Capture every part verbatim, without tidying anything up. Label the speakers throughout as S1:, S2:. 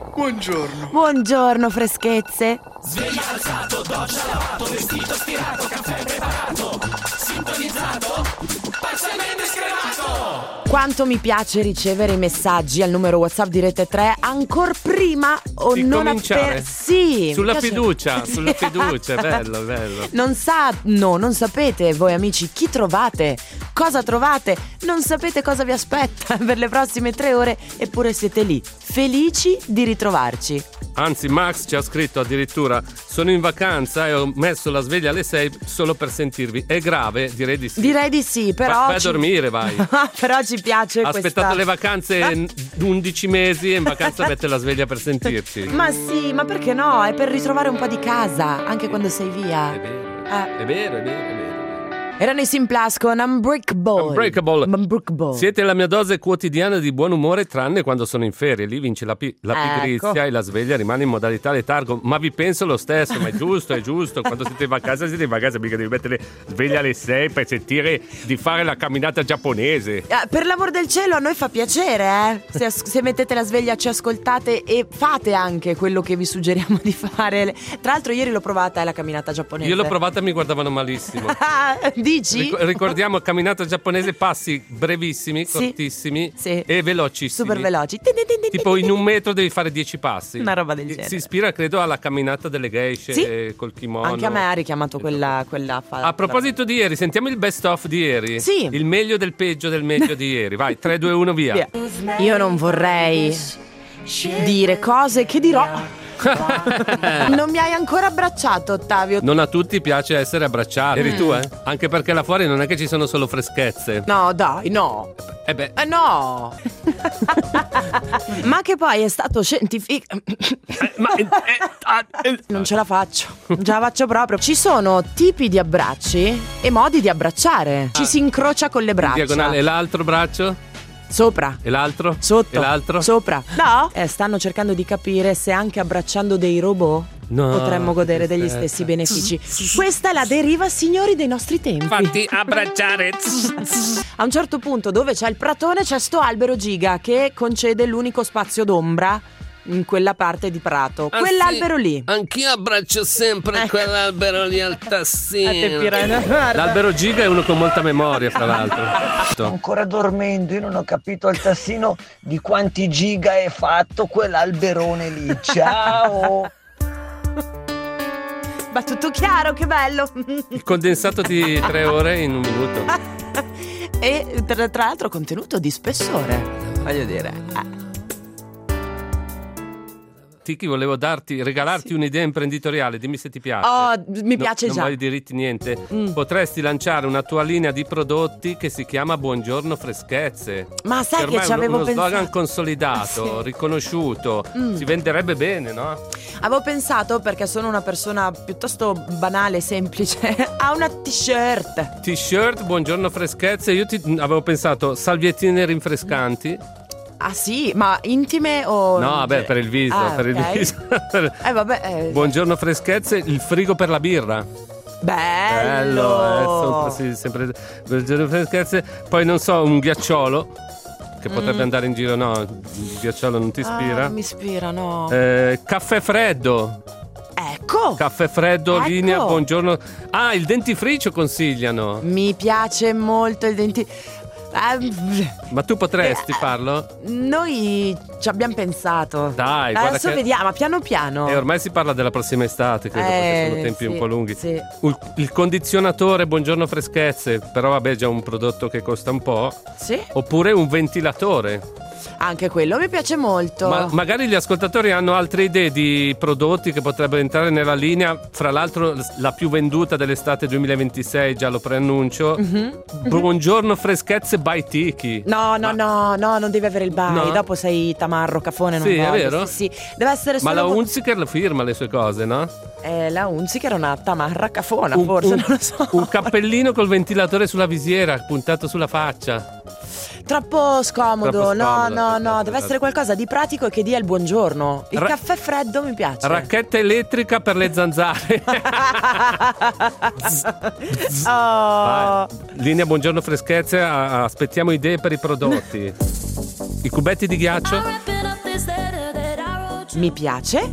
S1: Buongiorno.
S2: Buongiorno, freschezze.
S3: Sveglia alzato, doccia lavato, vestito stirato, caffè preparato, sintonizzato, parzialmente scremato.
S2: Quanto mi piace ricevere i messaggi al numero WhatsApp di Rete tre ancora prima o
S4: Di
S2: non
S4: cominciare.
S2: appena. Sì,
S4: Sulla
S2: mi piace-
S4: fiducia, sulla fiducia, bello, bello.
S2: Non sa, no, non sapete voi amici chi trovate, cosa trovate, non sapete cosa vi aspetta per le prossime tre ore, eppure siete lì, felici di ritrovarci.
S4: Anzi, Max ci ha scritto addirittura: sono in vacanza e ho messo la sveglia alle sei solo per sentirvi. È grave? Direi di sì.
S2: Direi di sì, però
S4: Va- vai a
S2: ci-
S4: dormire, vai.
S2: Però ci piace
S4: Ha aspettato
S2: questa...
S4: le vacanze undici mesi e in vacanza mette la sveglia per sentirci.
S2: Ma sì, ma perché no? È per ritrovare un po' di casa, anche quando sei via.
S4: È vero,
S2: Eh.
S4: è vero, è vero, è vero.
S2: Erano i Simplast con Unbreakable.
S4: Unbreakable.
S2: Unbreakable.
S4: Siete la mia dose quotidiana di buon umore, tranne quando sono in ferie. Lì vince la, pi- la
S2: Ecco.
S4: pigrizia e la sveglia rimane in modalità letargo. Ma vi penso lo stesso, ma è giusto, è giusto. Quando siete in vacanza, siete in vacanza, mica devi mettere sveglia alle sei per sentire di fare la camminata giapponese.
S2: Eh, per l'amor del cielo, a noi fa piacere, eh? Se, as- se mettete la sveglia, ci ascoltate e fate anche quello che vi suggeriamo di fare. Tra l'altro, ieri l'ho provata, è la camminata giapponese.
S4: Io l'ho provata e mi guardavano malissimo.
S2: Dici?
S4: Ric- ricordiamo, camminata giapponese, passi brevissimi,
S2: Sì.
S4: cortissimi
S2: Sì.
S4: e velocissimi.
S2: Super veloci.
S4: Tipo in un metro devi fare dieci passi.
S2: Una roba del genere.
S4: Si ispira, credo, alla camminata delle geishe
S2: Sì.
S4: eh, col kimono.
S2: Anche a me ha richiamato quella, quella fa-
S4: A proposito di ieri, sentiamo il best of di ieri.
S2: Sì.
S4: Il meglio del peggio del meglio di ieri. Vai, tre, due, uno, via.
S2: Via. Io non vorrei dire cose che dirò. Non mi hai ancora abbracciato, Ottavio.
S4: Non a tutti piace essere abbracciati. Eri tu, eh? Anche perché là fuori non è che ci sono solo freschezze.
S2: No, dai, no.
S4: Eh beh,
S2: Eh no. Ma che poi è stato scientifico.
S4: eh, ma eh, ah, eh,
S2: Non ce la faccio. Non ce la faccio proprio. Ci sono tipi di abbracci e modi di abbracciare. Ci si incrocia con le braccia.
S4: diagonale. E l'altro braccio?
S2: Sopra.
S4: E l'altro?
S2: Sotto.
S4: E l'altro?
S2: Sopra. No? Eh, stanno cercando di capire se anche abbracciando dei robot
S4: No,
S2: potremmo godere
S4: che
S2: degli
S4: tristezza.
S2: stessi benefici. Questa è la deriva, signori, dei nostri tempi.
S4: Fatti abbracciare.
S2: A un certo punto, dove c'è il pratone, c'è sto albero giga che concede l'unico spazio d'ombra in quella parte di prato.
S4: Ah,
S2: Quell'albero
S4: sì.
S2: lì.
S4: Anch'io abbraccio sempre
S2: Ecco.
S4: quell'albero lì al
S2: A te,
S4: tassino.
S2: Pirena, guarda.
S4: L'albero giga è uno con molta memoria, fra l'altro.
S1: Ancora dormendo, io non ho capito al tassino di quanti giga è fatto quell'alberone lì. Ciao!
S2: Ma tutto chiaro, che bello.
S4: Il condensato di tre ore in un minuto.
S2: E tra, tra l'altro contenuto di spessore, voglio dire. Eh.
S4: Tiki, volevo darti, regalarti
S2: Sì.
S4: un'idea imprenditoriale, dimmi se ti piace.
S2: Oh, mi
S4: No-
S2: piace
S4: non
S2: già.
S4: vuoi diritti niente.
S2: Mm.
S4: Potresti lanciare una tua linea di prodotti che si chiama Buongiorno Freschezze.
S2: Ma sai
S4: Ormai
S2: che ci
S4: è uno-
S2: avevo
S4: uno
S2: pensato?
S4: slogan consolidato,
S2: Sì.
S4: riconosciuto.
S2: Mm.
S4: Si venderebbe bene, no?
S2: Avevo pensato, perché sono una persona piuttosto banale, semplice, a una t-shirt.
S4: T-shirt, Buongiorno Freschezze. Io ti avevo pensato salviettine rinfrescanti.
S2: Ah sì, ma intime o...
S4: No, vabbè, per il viso,
S2: Ah,
S4: per il
S2: ok.
S4: viso.
S2: Eh vabbè, eh,
S4: Buongiorno Freschezze, il frigo per la birra.
S2: bello.
S4: eh, sono- sì, sempre Buongiorno Freschezze. Poi non so, un ghiacciolo che potrebbe andare in giro. No, il ghiacciolo non ti ispira.
S2: Mm. Ah, mi ispira, no.
S4: Eh, caffè freddo.
S2: Ecco.
S4: Caffè freddo,
S2: Ecco.
S4: linea, buongiorno. Ah, il dentifricio consigliano.
S2: Mi piace molto il denti... Ah,
S4: Ma tu potresti
S2: Eh,
S4: farlo?
S2: noi ci abbiamo pensato.
S4: Dai, guarda
S2: Adesso
S4: che-
S2: vediamo, ma piano piano.
S4: E ormai si parla della prossima estate, credo, perché sono
S2: Eh,
S4: tempi
S2: sì,
S4: un po' lunghi.
S2: sì.
S4: Il, il condizionatore, buongiorno freschezze, però vabbè, è già un prodotto che costa un po'.
S2: Sì,
S4: Oppure un ventilatore.
S2: anche quello mi piace molto.
S4: Ma magari gli ascoltatori hanno altre idee di prodotti che potrebbero entrare nella linea. Fra l'altro, la più venduta dell'estate duemilaventisei, già lo preannuncio.
S2: Mhm.
S4: Buongiorno freschezze by Tiki.
S2: No, no,
S4: Ma-
S2: no, no, non deve avere il by.
S4: No?
S2: Dopo sei tamarro, cafone, non
S4: Sì, è
S2: voglio.
S4: vero?
S2: Sì, sì. Deve essere
S4: Ma
S2: solo...
S4: la Unziker lo firma le sue cose, no?
S2: Eh, la Unziker era una tamarra cafona,
S4: Un,
S2: forse,
S4: un-
S2: non lo so.
S4: un cappellino col ventilatore sulla visiera, puntato sulla faccia.
S2: Troppo scomodo.
S4: Troppo
S2: no,
S4: scomodo,
S2: no,
S4: esatto,
S2: no, deve
S4: esatto.
S2: essere qualcosa di pratico e che dia il buongiorno. Il
S4: Ra-
S2: caffè freddo mi piace.
S4: Racchetta elettrica per le zanzare.
S2: Oh.
S4: Vai. Linea buongiorno freschezze, a- aspettiamo idee per i prodotti. I cubetti di ghiaccio?
S2: Mi piace.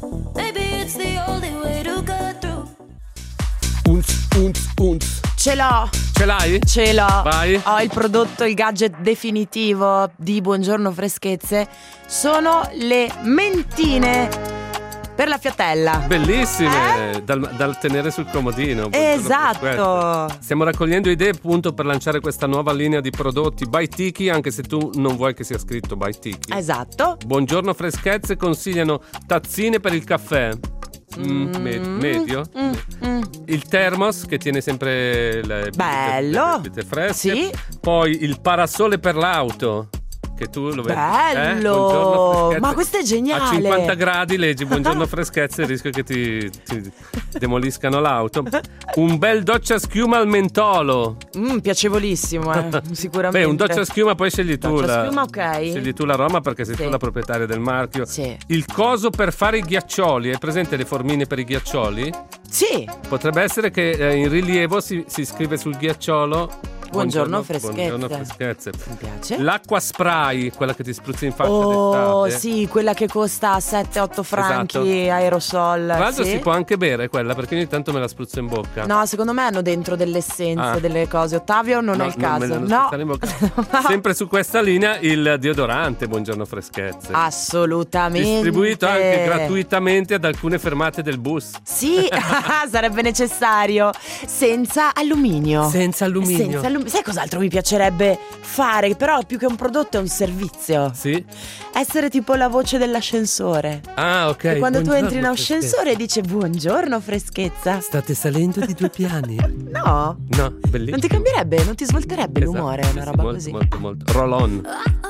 S4: Unz, unz, unz.
S2: Ce l'ho.
S4: Ce l'hai?
S2: Ce l'ho.
S4: Vai.
S2: Ho il prodotto, il gadget definitivo di Buongiorno Freschezze. Sono le mentine per la fiatella.
S4: Bellissime,
S2: Eh?
S4: dal, dal tenere sul comodino. Buongiorno,
S2: Esatto.
S4: Freschezze. Stiamo raccogliendo idee appunto per lanciare questa nuova linea di prodotti by Tiki, anche se tu non vuoi che sia scritto by Tiki.
S2: Esatto.
S4: Buongiorno Freschezze consigliano tazzine per il caffè. Mm, me- medio.
S2: Mm, mm.
S4: Il thermos che tiene sempre le
S2: Bello.
S4: le bibite fresche.
S2: Sì.
S4: Poi il parasole per l'auto. Che tu lo vedi.
S2: Bello.
S4: Eh? Buongiorno Freschezze.
S2: Ma questo è geniale.
S4: A cinquanta gradi leggi Buongiorno Freschezze, il rischio che ti, ti demoliscano l'auto. Un bel doccia schiuma al mentolo.
S2: Mm, piacevolissimo, eh, sicuramente.
S4: Beh, un doccia schiuma poi scegli tu.
S2: Doccia
S4: la,
S2: schiuma, ok.
S4: Scegli tu l'aroma perché sei
S2: Sì.
S4: tu la proprietaria del marchio.
S2: Sì.
S4: Il coso per fare i ghiaccioli. Hai presente le formine per i ghiaccioli?
S2: Sì.
S4: Potrebbe essere che eh, in rilievo si, si scrive sul ghiacciolo
S2: Buongiorno Freschezze.
S4: Buongiorno Freschezze.
S2: Mi piace.
S4: L'acqua spray, quella che ti spruzzi in faccia
S2: Oh,
S4: d'estate.
S2: sì, quella che costa sette otto franchi,
S4: Esatto.
S2: aerosol.
S4: Tra l'altro
S2: sì.
S4: si può anche bere quella, perché ogni tanto me la spruzzo in bocca.
S2: No, secondo me hanno dentro delle essenze,
S4: Ah.
S2: delle cose. Ottavio non
S4: No,
S2: è il
S4: non me
S2: caso.
S4: la
S2: No.
S4: spruzzare in bocca. Sempre su questa linea il deodorante Buongiorno Freschezze.
S2: Assolutamente.
S4: Distribuito anche gratuitamente ad alcune fermate del bus.
S2: Sì, sarebbe necessario. Senza alluminio.
S4: Senza alluminio.
S2: Senza alluminio. Sai cos'altro mi piacerebbe fare? Però più che un prodotto è un servizio.
S4: Sì.
S2: Essere tipo la voce dell'ascensore.
S4: Ah, ok.
S2: E quando tu
S4: Buongiorno,
S2: entri in ascensore dice buongiorno freschezza.
S4: State salendo di due piani.
S2: No.
S4: No, bellissimo.
S2: Non ti cambierebbe, non ti svolterebbe
S4: Esatto,
S2: l'umore,
S4: sì,
S2: una
S4: sì,
S2: roba
S4: molto,
S2: così.
S4: Molto, molto. Roll on.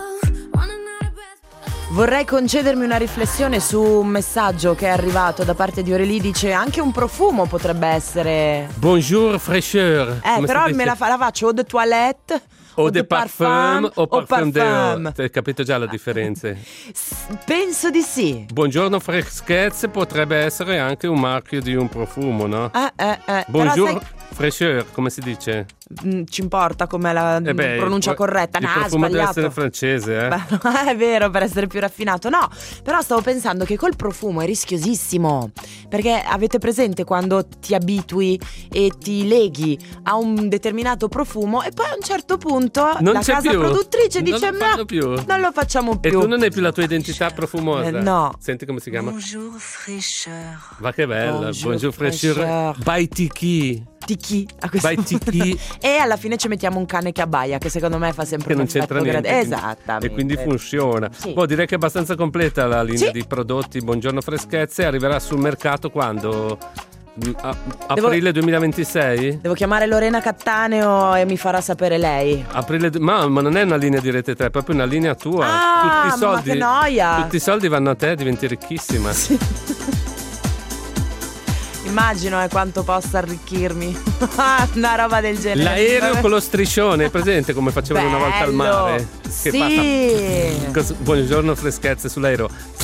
S2: Vorrei concedermi una riflessione su un messaggio che è arrivato da parte di Aurélie. Dice anche un profumo potrebbe essere.
S4: Bonjour fraîcheur.
S2: Eh,
S4: Come
S2: però
S4: si
S2: me
S4: dice?
S2: la, fa, la faccio o de toilette
S4: O de parfum o parfum de
S2: parfum.
S4: Hai capito già la differenza?
S2: S- Penso di sì.
S4: Buongiorno Freschezze potrebbe essere anche un marchio di un profumo, no?
S2: Eh, eh, eh.
S4: Bonjour
S2: Però
S4: fraîcheur, come si dice?
S2: sai, mh, ci importa com'è la
S4: Eh beh,
S2: pronuncia
S4: il-
S2: corretta.
S4: Il
S2: No,
S4: profumo deve
S2: sbagliato.
S4: essere francese, eh?
S2: Beh, è vero, per essere più raffinato. No, però stavo pensando che col profumo è rischiosissimo. Perché avete presente quando ti abitui e ti leghi a un determinato profumo e poi a un certo punto
S4: Non
S2: la
S4: c'è
S2: casa
S4: più.
S2: produttrice
S4: Non
S2: dice
S4: lo fanno
S2: "Ma
S4: più."
S2: non lo facciamo
S4: E
S2: più.
S4: tu non hai più la tua identità profumosa?
S2: Eh, no.
S4: Senti come si chiama?
S5: Bonjour fraîcheur.
S4: Va che bella.
S2: Bonjour,
S4: Bonjour fraîcheur.
S2: fraîcheur.
S4: By Tiki.
S2: Tiki a questo
S4: By
S2: punto.
S4: Tiki.
S2: E alla fine ci mettiamo un cane che abbaia, che secondo me fa sempre
S4: Che
S2: un
S4: non c'entra
S2: effetto
S4: niente.
S2: grande.
S4: quindi-
S2: Esattamente.
S4: E quindi funziona.
S2: Sì.
S4: Boh, direi che è abbastanza completa la linea
S2: Sì.
S4: di prodotti Buongiorno Freschezze. Arriverà sul mercato quando? Mm, a-
S2: Devo-
S4: aprile duemilaventisei?
S2: Devo chiamare Lorena Cattaneo e mi farà sapere lei.
S4: Aprile, du- ma, ma non è una linea di Rete tre, è proprio una linea tua.
S2: Ah,
S4: tutti i
S2: ma
S4: soldi,
S2: che noia.
S4: Tutti i soldi vanno a te, diventi ricchissima.
S2: Immagino eh, quanto possa arricchirmi. Una roba del genere.
S4: L'aereo
S2: Vabbè.
S4: con lo striscione, è presente come facevano una volta al
S2: Bello.
S4: mare? Che
S2: Sì.
S4: fa- cos- Buongiorno Freschezze sull'aereo.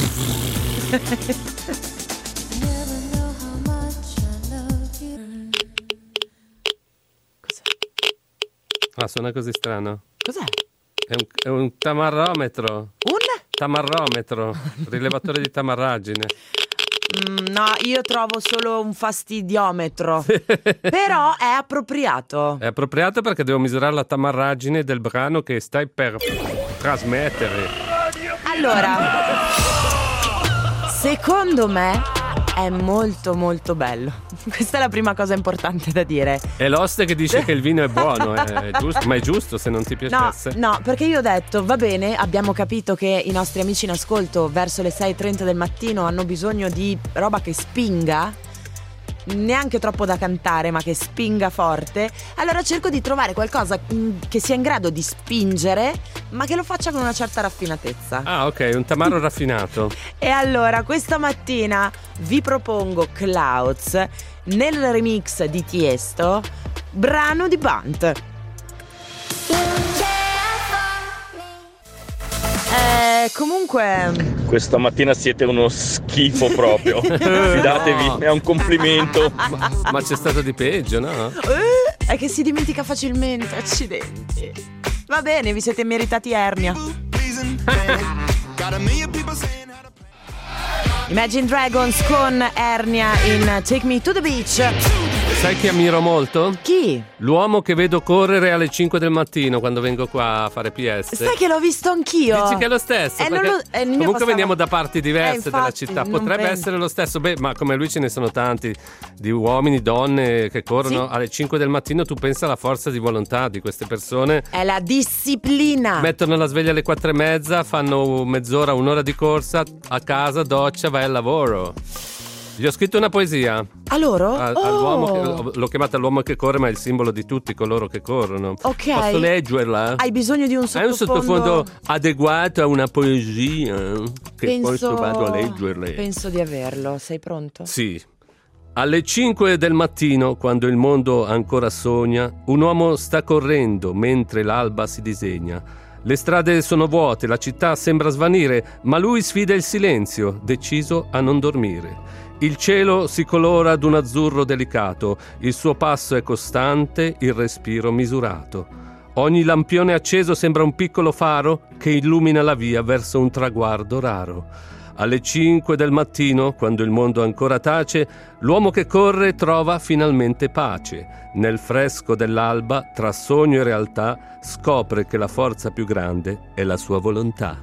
S4: Ah, suona così strano.
S2: Cos'è?
S4: È un, è un tamarrometro.
S2: Un?
S4: Tamarrometro, rilevatore di tamarragine.
S2: Mm, no, io trovo solo un fastidiometro. Però è appropriato.
S4: È appropriato perché devo misurare la tamarragine del brano che stai per trasmettere.
S2: Allora, secondo me è molto molto bello. Questa è la prima cosa importante da dire.
S4: È l'oste che dice che il vino è buono, è giusto, ma è giusto se non ti
S2: No,
S4: piacesse.
S2: no, perché io ho detto, va bene, abbiamo capito che i nostri amici in ascolto verso le sei e trenta del mattino hanno bisogno di roba che spinga, neanche troppo da cantare, ma che spinga forte. Allora cerco di trovare qualcosa mm, che sia in grado di spingere, ma che lo faccia con una certa raffinatezza.
S4: Ah, ok, un tamaro raffinato.
S2: E allora questa mattina vi propongo Clouds nel remix di Tiesto, brano di Bunt. Eh, comunque
S6: Questa mattina siete uno schifo proprio. Fidatevi, è un complimento.
S4: Ma c'è stato di peggio, no?
S2: eh, è che si dimentica facilmente, accidenti. Va bene, vi siete meritati ernia. Imagine Dragons con Ernia in Take Me to the Beach.
S4: Sai chi ammiro molto?
S2: Chi?
S4: L'uomo che vedo correre alle cinque del mattino quando vengo qua a fare P S.
S2: Sai che l'ho visto anch'io.
S4: Dici che è lo stesso?
S2: Eh, non lo- eh, il mio
S4: comunque
S2: passava-
S4: veniamo da parti diverse
S2: Eh,
S4: della
S2: infatti,
S4: città.
S2: non
S4: Potrebbe
S2: penso.
S4: essere lo stesso. Beh, ma come lui ce ne sono tanti di uomini, donne che corrono
S2: Sì.
S4: alle cinque del mattino. Tu pensa alla forza di volontà di queste persone.
S2: È la disciplina.
S4: Mettono la sveglia alle quattro e mezza, fanno mezz'ora, un'ora di corsa, a casa, doccia, vai al lavoro. Gli ho scritto una poesia.
S2: A loro?
S4: A-
S2: Oh.
S4: all'uomo che- l'ho chiamata l'uomo che corre, ma è il simbolo di tutti coloro che corrono.
S2: Ok.
S4: Posso leggerla?
S2: Hai bisogno di un
S4: Hai
S2: sottofondo?
S4: un sottofondo adeguato a una poesia che
S2: penso,
S4: poi sto vado a leggerle.
S2: Penso di averlo. Sei pronto?
S4: Sì. Alle cinque del mattino, quando il mondo ancora sogna, un uomo sta correndo mentre l'alba si disegna. Le strade sono vuote, la città sembra svanire, ma lui sfida il silenzio, deciso a non dormire. Il cielo si colora d'un azzurro delicato, il suo passo è costante, il respiro misurato. Ogni lampione acceso sembra un piccolo faro che illumina la via verso un traguardo raro. Alle cinque del mattino, quando il mondo ancora tace, l'uomo che corre trova finalmente pace. Nel fresco dell'alba, tra sogno e realtà, scopre che la forza più grande è la sua volontà.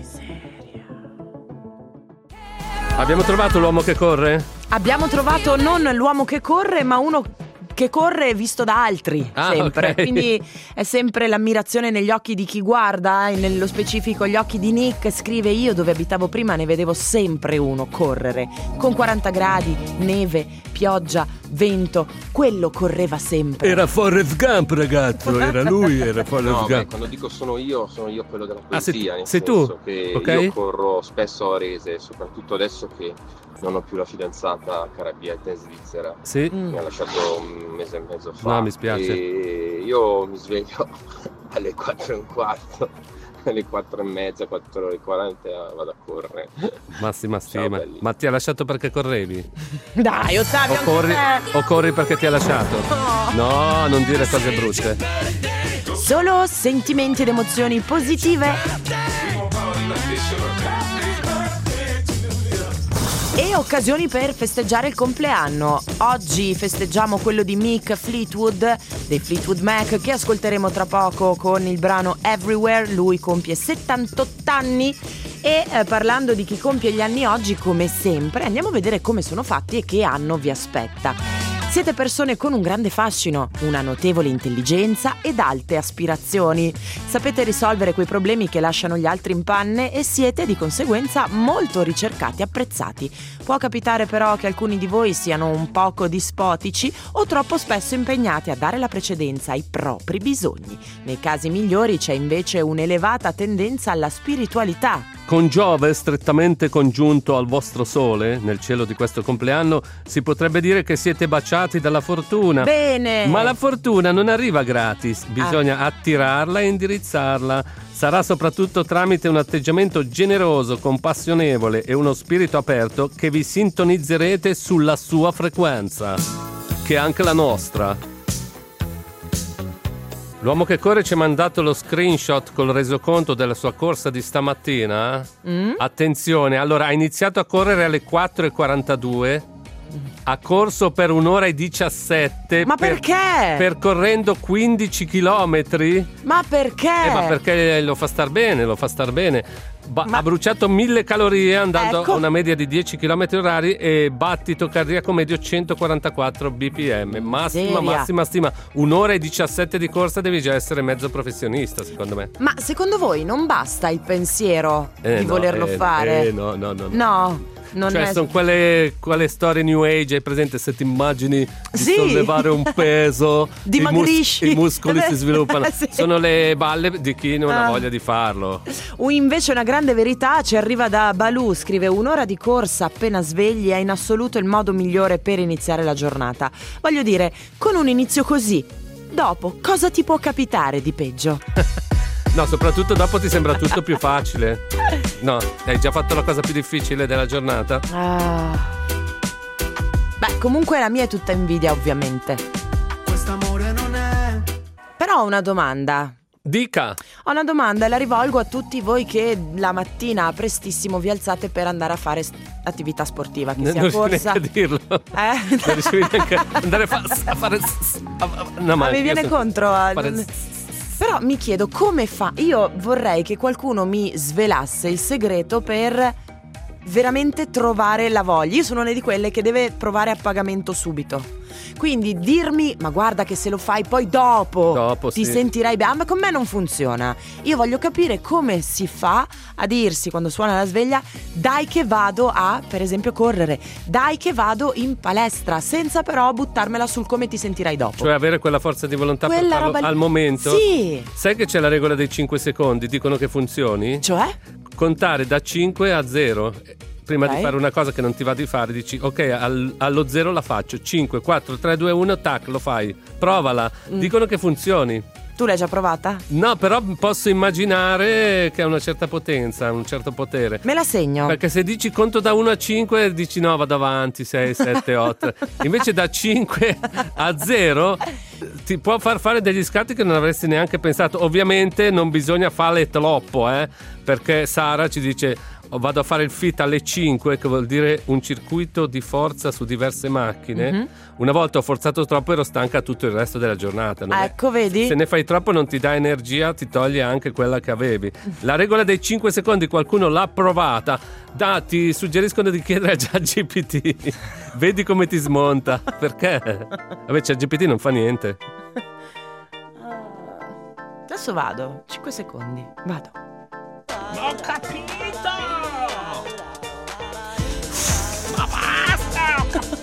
S4: Abbiamo trovato l'uomo che corre?
S2: Abbiamo trovato non l'uomo che corre, ma uno che corre visto da altri,
S4: Ah,
S2: sempre.
S4: ok.
S2: Quindi è sempre l'ammirazione negli occhi di chi guarda, e nello specifico gli occhi di Nick. Scrive: io dove abitavo prima ne vedevo sempre uno correre, con quaranta gradi, neve, pioggia, vento, quello correva sempre.
S4: Era Forrest Gump, ragazzo, era lui, era Forrest
S5: No, beh,
S4: Gump.
S5: quando dico sono io, sono io quello della
S4: Ah, sei-
S5: poesia, nel
S4: sei tu?
S5: senso che
S4: Ok.
S5: io corro spesso a Rese, soprattutto adesso che non ho più la fidanzata carabietta in Svizzera.
S4: Sì.
S2: Mm.
S5: Mi ha lasciato un mese e mezzo fa.
S4: No, mi spiace.
S5: E io mi sveglio alle quattro e un quarto, alle quattro e mezza, quattro e quaranta vado a correre.
S4: Massima stima.
S5: belli.
S4: Ma ti ha lasciato perché correvi?
S2: Dai, Ottavio,
S4: O
S2: anche
S4: corri,
S2: te.
S4: o corri perché ti ha lasciato? No, non dire cose brutte.
S2: Solo sentimenti ed emozioni positive e occasioni per festeggiare il compleanno. Oggi festeggiamo quello di Mick Fleetwood dei Fleetwood Mac, che ascolteremo tra poco con il brano Everywhere. Lui compie settantotto anni e eh, parlando di chi compie gli anni oggi, come sempre andiamo a vedere come sono fatti e che anno vi aspetta. Siete persone con un grande fascino, una notevole intelligenza ed alte aspirazioni. Sapete risolvere quei problemi che lasciano gli altri in panne e siete di conseguenza molto ricercati e apprezzati. Può capitare però che alcuni di voi siano un poco dispotici o troppo spesso impegnati a dare la precedenza ai propri bisogni. Nei casi migliori c'è invece un'elevata tendenza alla spiritualità.
S4: Con Giove strettamente congiunto al vostro sole, nel cielo di questo compleanno, si potrebbe dire che siete baciati dalla fortuna.
S2: Bene!
S4: Ma la fortuna non arriva gratis, bisogna attirarla e indirizzarla. Sarà soprattutto tramite un atteggiamento generoso, compassionevole e uno spirito aperto che vi sintonizzerete sulla sua frequenza, che è anche la nostra. L'uomo che corre ci ha mandato lo screenshot col resoconto della sua corsa di stamattina.
S2: Mm?
S4: Attenzione, allora ha iniziato a correre alle quattro e quarantadue, ha corso per un'ora e diciassette.
S2: Ma
S4: per-
S2: perché?
S4: Percorrendo quindici chilometri.
S2: Ma perché?
S4: Eh, ma perché lo fa star bene, lo fa star bene. Ba-
S2: Ma-
S4: Ha bruciato mille calorie andando
S2: Ecco.
S4: a una media di dieci chilometri orari e battito cardiaco medio centoquarantaquattro bpm. Massima,
S2: Miseria.
S4: massima stima. Un'ora e diciassette di corsa devi già essere mezzo professionista, secondo me.
S2: Ma secondo voi non basta il pensiero
S4: Eh,
S2: di
S4: no,
S2: volerlo
S4: eh,
S2: fare?
S4: eh, no, no, no. no.
S2: No, non
S4: Cioè
S2: è...
S4: sono quelle, quelle storie new age, hai presente, se ti immagini di
S2: Sì.
S4: sollevare un peso, i, mus-
S2: Dimagrisci.
S4: i muscoli si sviluppano.
S2: Sì.
S4: Sono le balle di chi non ha
S2: Ah.
S4: voglia di farlo.
S2: O invece una grande verità ci arriva da Balù, scrive: un'ora di corsa appena svegli è in assoluto il modo migliore per iniziare la giornata. Voglio dire, con un inizio così, dopo cosa ti può capitare di peggio?
S4: No, soprattutto dopo ti sembra tutto più facile. No, hai già fatto la cosa più difficile della giornata?
S2: Ah. Beh, comunque la mia è tutta invidia, ovviamente.
S3: Quest'amore non è.
S2: Però ho una domanda.
S4: Dica.
S2: Ho una domanda e la rivolgo a tutti voi che la mattina prestissimo vi alzate per andare a fare attività sportiva, che
S4: N-
S2: sia
S4: non
S2: corsa.
S4: riesci neanche a dirlo.
S2: Eh?
S4: Non riesci neanche a andare a, fa- a fare. No,
S2: Ma mi viene
S4: sono-
S2: contro a...
S4: fare-
S2: Però mi chiedo come fa. Io vorrei che qualcuno mi svelasse il segreto per veramente trovare la voglia. Io sono una di quelle che deve provare a pagamento subito. Quindi dirmi, ma guarda che se lo fai poi dopo,
S4: Dopo,
S2: ti
S4: sì.
S2: sentirai bene. Ma con me non funziona. Io voglio capire come si fa a dirsi quando suona la sveglia: dai che vado a, per esempio, correre, dai che vado in palestra, senza però buttarmela sul come ti sentirai dopo.
S4: Cioè avere quella forza di volontà per
S2: Quella
S4: farlo
S2: roba lì-
S4: al momento.
S2: Sì.
S4: Sai che c'è la regola dei cinque secondi, dicono che funzioni?
S2: Cioè?
S4: Contare da cinque a zero. Prima
S2: Ok.
S4: di fare una cosa che non ti va di fare, dici ok, al- allo zero la faccio, cinque, quattro, tre, due, uno, tac, lo fai. Provala.
S2: Mm.
S4: Dicono che funzioni.
S2: Tu l'hai già provata?
S4: No, però posso immaginare che ha una certa potenza, un certo potere.
S2: Me la segno.
S4: Perché se dici conto da uno a cinque, dici no, vado avanti, sei, sette, otto. Invece da cinque a zero ti può far fare degli scatti che non avresti neanche pensato. Ovviamente non bisogna farle troppo, eh, perché Sara ci dice "Oh, vado a fare il fit alle cinque", che vuol dire un circuito di forza su diverse macchine.
S2: Mhm.
S4: Una volta ho forzato troppo, ero stanca tutto il resto della giornata. Non è-
S2: Ecco, vedi?
S4: Se ne fai troppo non ti dà energia, ti toglie anche quella che avevi. La regola dei cinque secondi qualcuno l'ha provata. Da, ti suggeriscono di chiedere a ChatGPT. Vedi come ti smonta. Perché? Vabbè, ChatGPT non fa niente.
S2: Adesso vado. cinque secondi. Vado.
S3: Ho capito! Ma basta! Ho capito!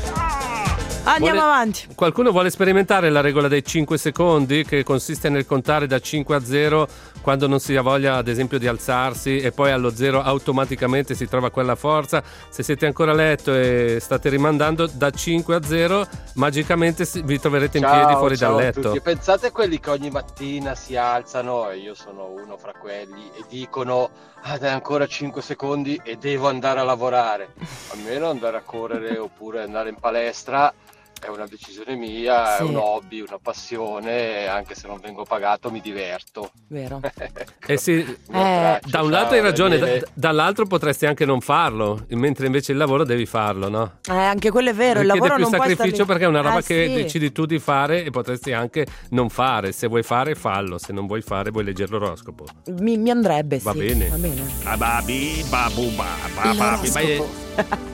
S2: Andiamo
S4: Vuole-
S2: avanti.
S4: Qualcuno vuole sperimentare la regola dei cinque secondi, che consiste nel contare da cinque a zero quando non si ha voglia, ad esempio, di alzarsi, e poi allo zero automaticamente si trova quella forza. Se siete ancora a letto e state rimandando, da cinque a zero magicamente si- vi troverete in
S5: Ciao,
S4: piedi fuori
S5: ciao
S4: dal
S5: a
S4: letto.
S5: tutti. Pensate a quelli che ogni mattina si alzano, e io sono uno fra quelli, e dicono ah dai, ancora cinque secondi e devo andare a lavorare. Almeno andare a correre oppure andare in palestra è una decisione mia,
S2: Sì.
S5: è un hobby, una passione, anche se non vengo pagato mi diverto.
S2: Vero.
S4: Eh sì,
S5: Un abbraccio,
S4: da un
S5: ciao,
S4: lato hai ragione, da-
S5: Daniele.
S4: dall'altro potresti anche non farlo, mentre invece il lavoro devi farlo, no?
S2: Eh, anche quello è vero. Il
S4: Richiede
S2: lavoro
S4: più
S2: non può star
S4: sacrificio
S2: lì.
S4: perché è una roba
S2: Eh,
S4: che
S2: sì.
S4: decidi tu di fare e potresti anche non fare. Se vuoi fare, fallo. Se non vuoi fare, vuoi leggere l'oroscopo.
S2: Mi, mi andrebbe,
S4: Va
S2: sì.
S4: bene.
S2: Va bene.
S3: Bababi, babu, ba,
S2: Il
S3: bababi, ba-
S2: oroscopo.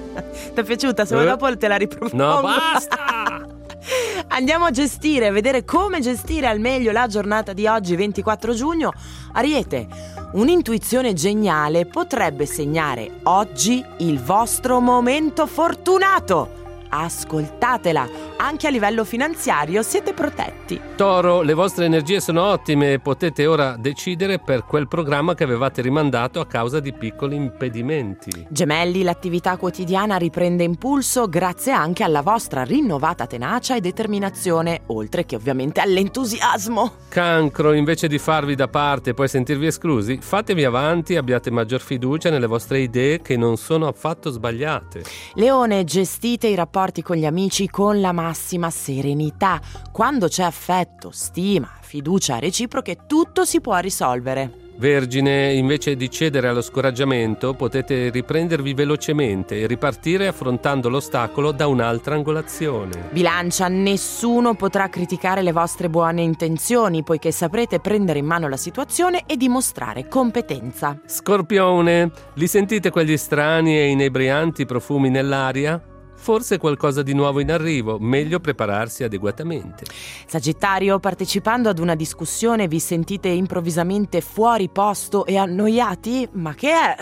S2: Ti è piaciuta? Se
S4: Eh?
S2: vuoi dopo te la ripropongo.
S4: No, basta!
S2: Andiamo a gestire, vedere come gestire al meglio la giornata di oggi, ventiquattro giugno. Ariete, un'intuizione geniale potrebbe segnare oggi il vostro momento fortunato. Ascoltatela, anche a livello finanziario siete protetti.
S4: Toro, le vostre energie sono ottime e potete ora decidere per quel programma che avevate rimandato a causa di piccoli impedimenti.
S2: Gemelli, l'attività quotidiana riprende impulso grazie anche alla vostra rinnovata tenacia e determinazione, oltre che ovviamente all'entusiasmo.
S4: Cancro, invece di farvi da parte e poi sentirvi esclusi, fatevi avanti e abbiate maggior fiducia nelle vostre idee, che non sono affatto sbagliate.
S2: Leone, gestite i rapporti con gli amici con la massima serenità. Quando c'è affetto, stima, fiducia reciproche, tutto si può risolvere.
S4: Vergine, invece di cedere allo scoraggiamento, potete riprendervi velocemente e ripartire affrontando l'ostacolo da un'altra angolazione.
S2: Bilancia, nessuno potrà criticare le vostre buone intenzioni, poiché saprete prendere in mano la situazione e dimostrare competenza.
S4: Scorpione, li sentite quegli strani e inebrianti profumi nell'aria? Forse qualcosa di nuovo in arrivo, meglio prepararsi adeguatamente.
S2: Sagittario, partecipando ad una discussione vi sentite improvvisamente fuori posto e annoiati? Ma che è?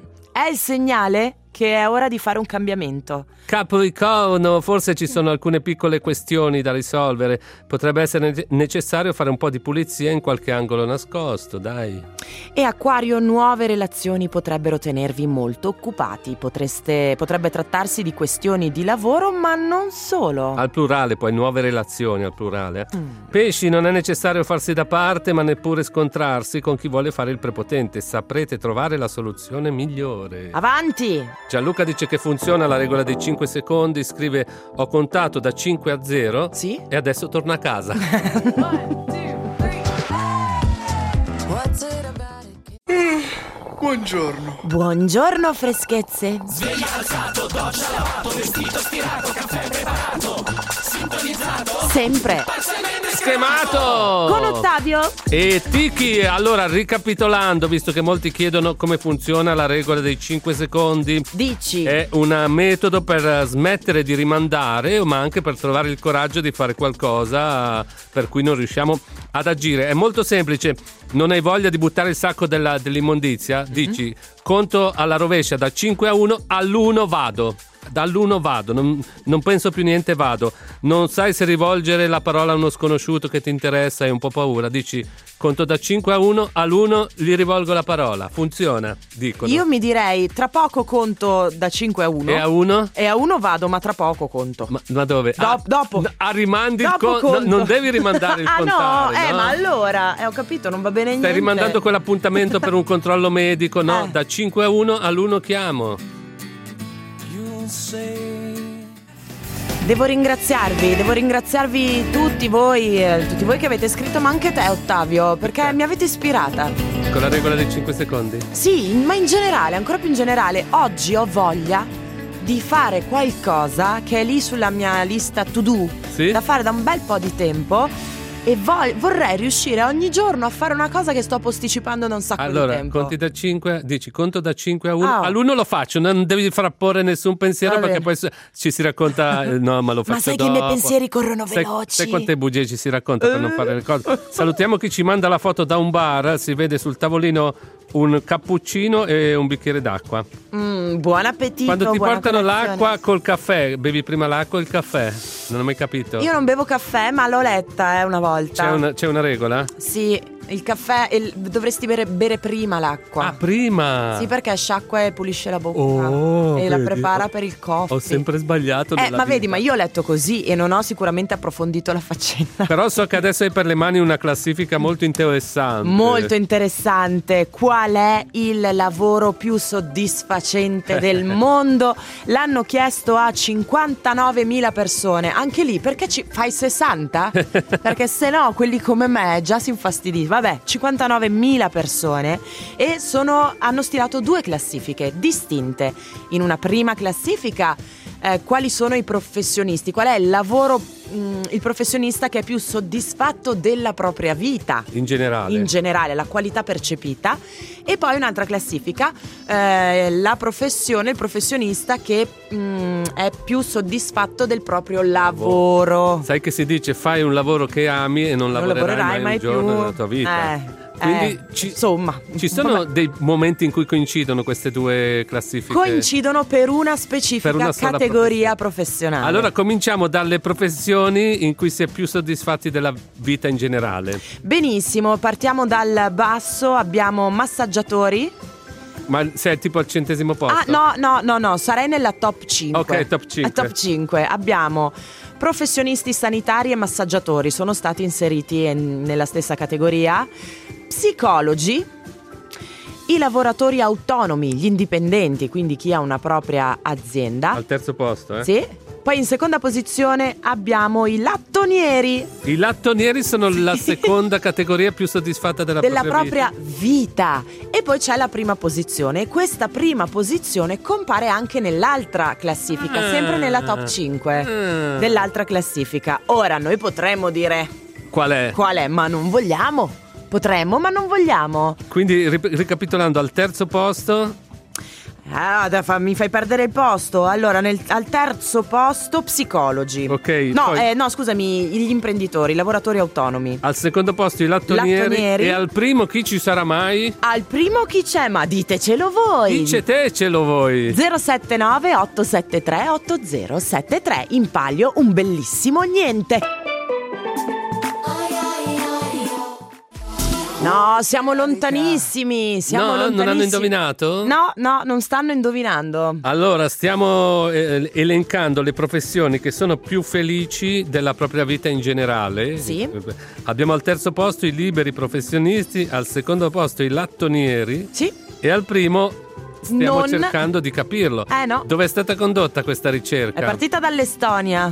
S2: È il segnale che è ora di fare un cambiamento.
S4: Capricorno, forse ci sono alcune piccole questioni da risolvere. Potrebbe essere ne- necessario fare un po' di pulizia in qualche angolo nascosto, dai.
S2: E Acquario, nuove relazioni potrebbero tenervi molto occupati. Potreste, potrebbe trattarsi di questioni di lavoro, ma non solo.
S4: Al plurale, poi, nuove relazioni al plurale. eh.
S2: Mm.
S4: Pesci, non è necessario farsi da parte, ma neppure scontrarsi con chi vuole fare il prepotente. Saprete trovare la soluzione migliore.
S2: Avanti!
S4: Gianluca dice che funziona la regola dei cinque secondi, scrive ho contato da cinque a zero
S2: Sì?
S4: e adesso torna a casa.
S7: Buongiorno.
S2: Buongiorno freschezze.
S8: Sveglia alzato, doccia lavato, vestito stirato, caffè preparato, sintonizzato.
S2: Sempre.
S4: Schemato
S2: Con Ottavio
S4: e Tiki. Allora, ricapitolando, visto che molti chiedono come funziona la regola dei cinque secondi,
S2: dici
S4: è un metodo per smettere di rimandare, ma anche per trovare il coraggio di fare qualcosa per cui non riusciamo ad agire. È molto semplice. Non hai voglia di buttare il sacco della, dell'immondizia? Dici, mm-hmm. conto alla rovescia da cinque a uno, all'uno vado. Dall'uno vado, non, non penso più niente, vado. Non sai se rivolgere la parola a uno sconosciuto che ti interessa, hai un po' paura. Dici, conto da cinque a uno, all'uno gli rivolgo la parola. Funziona, dicono.
S2: Io mi direi, tra poco conto da cinque a uno.
S4: E a uno?
S2: E a uno vado, ma tra poco conto.
S4: Ma, ma dove?
S2: Do-
S4: ah,
S2: dopo.
S4: Ah, rimandi
S2: dopo
S4: il conto. No, non devi rimandare il
S2: ah,
S4: contare.
S2: no, eh,
S4: no?
S2: ma allora, eh, ho capito, non va bene niente.
S4: Stai rimandando quell'appuntamento per un controllo medico, no?
S2: Eh.
S4: Da cinque a uno all'uno chiamo.
S2: Devo ringraziarvi, devo ringraziarvi tutti voi, eh, tutti voi che avete scritto, ma anche te Ottavio, perché
S4: Perché?
S2: mi avete ispirata.
S4: Con la regola dei cinque secondi?
S2: Sì, ma in generale, ancora più in generale, oggi ho voglia di fare qualcosa che è lì sulla mia lista to do,
S4: Sì?
S2: da fare da un bel po' di tempo. E vo- vorrei riuscire ogni giorno a fare una cosa che sto posticipando da un sacco
S4: Allora,
S2: di tempo.
S4: conti da cinque, dici conto da cinque a uno.
S2: Ah.
S4: All'uno lo faccio, non devi frapporre nessun pensiero,
S2: Va
S4: perché
S2: bene.
S4: poi s- ci si racconta eh, no, ma lo faccio
S2: Ma sai
S4: dopo.
S2: che i miei pensieri corrono
S4: Sai,
S2: veloci.
S4: sai quante bugie ci si racconta per non fare le cose. Salutiamo chi ci manda la foto da un bar. Si vede sul tavolino un cappuccino e un bicchiere d'acqua.
S2: Mm, buon appetito.
S4: Quando ti
S2: buona
S4: portano
S2: colazione.
S4: l'acqua col caffè, bevi prima l'acqua o il caffè? Non ho mai capito.
S2: Io non bevo caffè, ma l'ho letta eh, una volta.
S4: C'è una, c'è una regola?
S2: Sì, il caffè il- dovresti bere, bere prima l'acqua.
S4: Ah, prima!
S2: Sì, perché sciacqua e pulisce la bocca
S4: Oh,
S2: e la
S4: vedi?
S2: prepara per il coffee.
S4: Ho sempre sbagliato
S2: Eh,
S4: nella
S2: ma vedi,
S4: vita.
S2: ma io ho letto così e non ho sicuramente approfondito la faccenda.
S4: Però so che adesso hai per le mani una classifica molto interessante.
S2: Molto interessante. Qual è il lavoro più soddisfacente del mondo? L'hanno chiesto a cinquantanovemila persone. Anche lì, perché ci fai sessanta? Perché se no, quelli come me già si infastidiscono. Vabbè, cinquantanovemila persone e sono, hanno stilato due classifiche distinte. In una prima classifica, eh, quali sono i professionisti? Qual è il lavoro, mh, il professionista che è più soddisfatto della propria vita?
S4: In generale.
S2: In generale, la qualità percepita. E poi un'altra classifica, eh, la professione, il professionista che mh, è più soddisfatto del proprio lavoro.
S4: Sai che si dice fai un lavoro che ami e non,
S2: Non
S4: lavorerai,
S2: lavorerai
S4: mai
S2: mai
S4: un giorno
S2: più.
S4: nella tua vita.
S2: Eh,
S4: Quindi
S2: eh,
S4: ci,
S2: insomma,
S4: ci sono
S2: vabbè.
S4: dei momenti in cui coincidono queste due classifiche?
S2: Coincidono per una specifica
S4: Per una sola
S2: categoria professionale.
S4: Allora cominciamo dalle professioni in cui si è più soddisfatti della vita in generale.
S2: Benissimo, partiamo dal basso, abbiamo massaggiatori.
S4: Ma sei tipo al centesimo posto?
S2: Ah, no, no, no, no, sarei nella top cinque.
S4: Ok, top cinque.
S2: A top cinque abbiamo professionisti sanitari e massaggiatori, sono stati inseriti in- nella stessa categoria. Psicologi, i lavoratori autonomi, gli indipendenti, quindi chi ha una propria azienda.
S4: Al terzo posto, eh?
S2: Sì. Poi in seconda posizione abbiamo i lattonieri
S4: I lattonieri sono la seconda categoria più soddisfatta della,
S2: della
S4: propria,
S2: propria vita. E poi c'è la prima posizione. E questa prima posizione compare anche nell'altra classifica,
S4: Ah.
S2: sempre nella top cinque
S4: Ah.
S2: dell'altra classifica. Ora noi potremmo dire
S4: vita. Qual è?
S2: qual è, ma non vogliamo. Potremmo, ma non vogliamo.
S4: Quindi rip- ricapitolando, al terzo posto
S2: Ah, dai, fa- mi fai perdere il posto. Allora, nel- al terzo posto psicologi.
S4: Ok,
S2: No,
S4: poi-
S2: eh, no, scusami, gli imprenditori, i lavoratori autonomi.
S4: al secondo posto i lattonieri,
S2: Lattonieri.
S4: e al primo chi ci sarà mai?
S2: Al primo chi c'è? Ma ditecelo voi.
S4: Dicetecelo voi.
S2: zero sette nove otto sette tre otto zero sette tre. In palio un bellissimo niente. No, siamo lontanissimi. Siamo
S4: No, non
S2: lontanissimi.
S4: hanno indovinato?
S2: No, no, non stanno indovinando.
S4: Allora, stiamo eh, elencando le professioni che sono più felici della propria vita in generale.
S2: Sì.
S4: Abbiamo al terzo posto i liberi professionisti, al secondo posto i lattonieri
S2: Sì.
S4: e al primo stiamo
S2: Non-
S4: cercando di capirlo.
S2: Eh no.
S4: Dove è stata condotta questa
S2: È
S4: ricerca?
S2: partita dall'Estonia.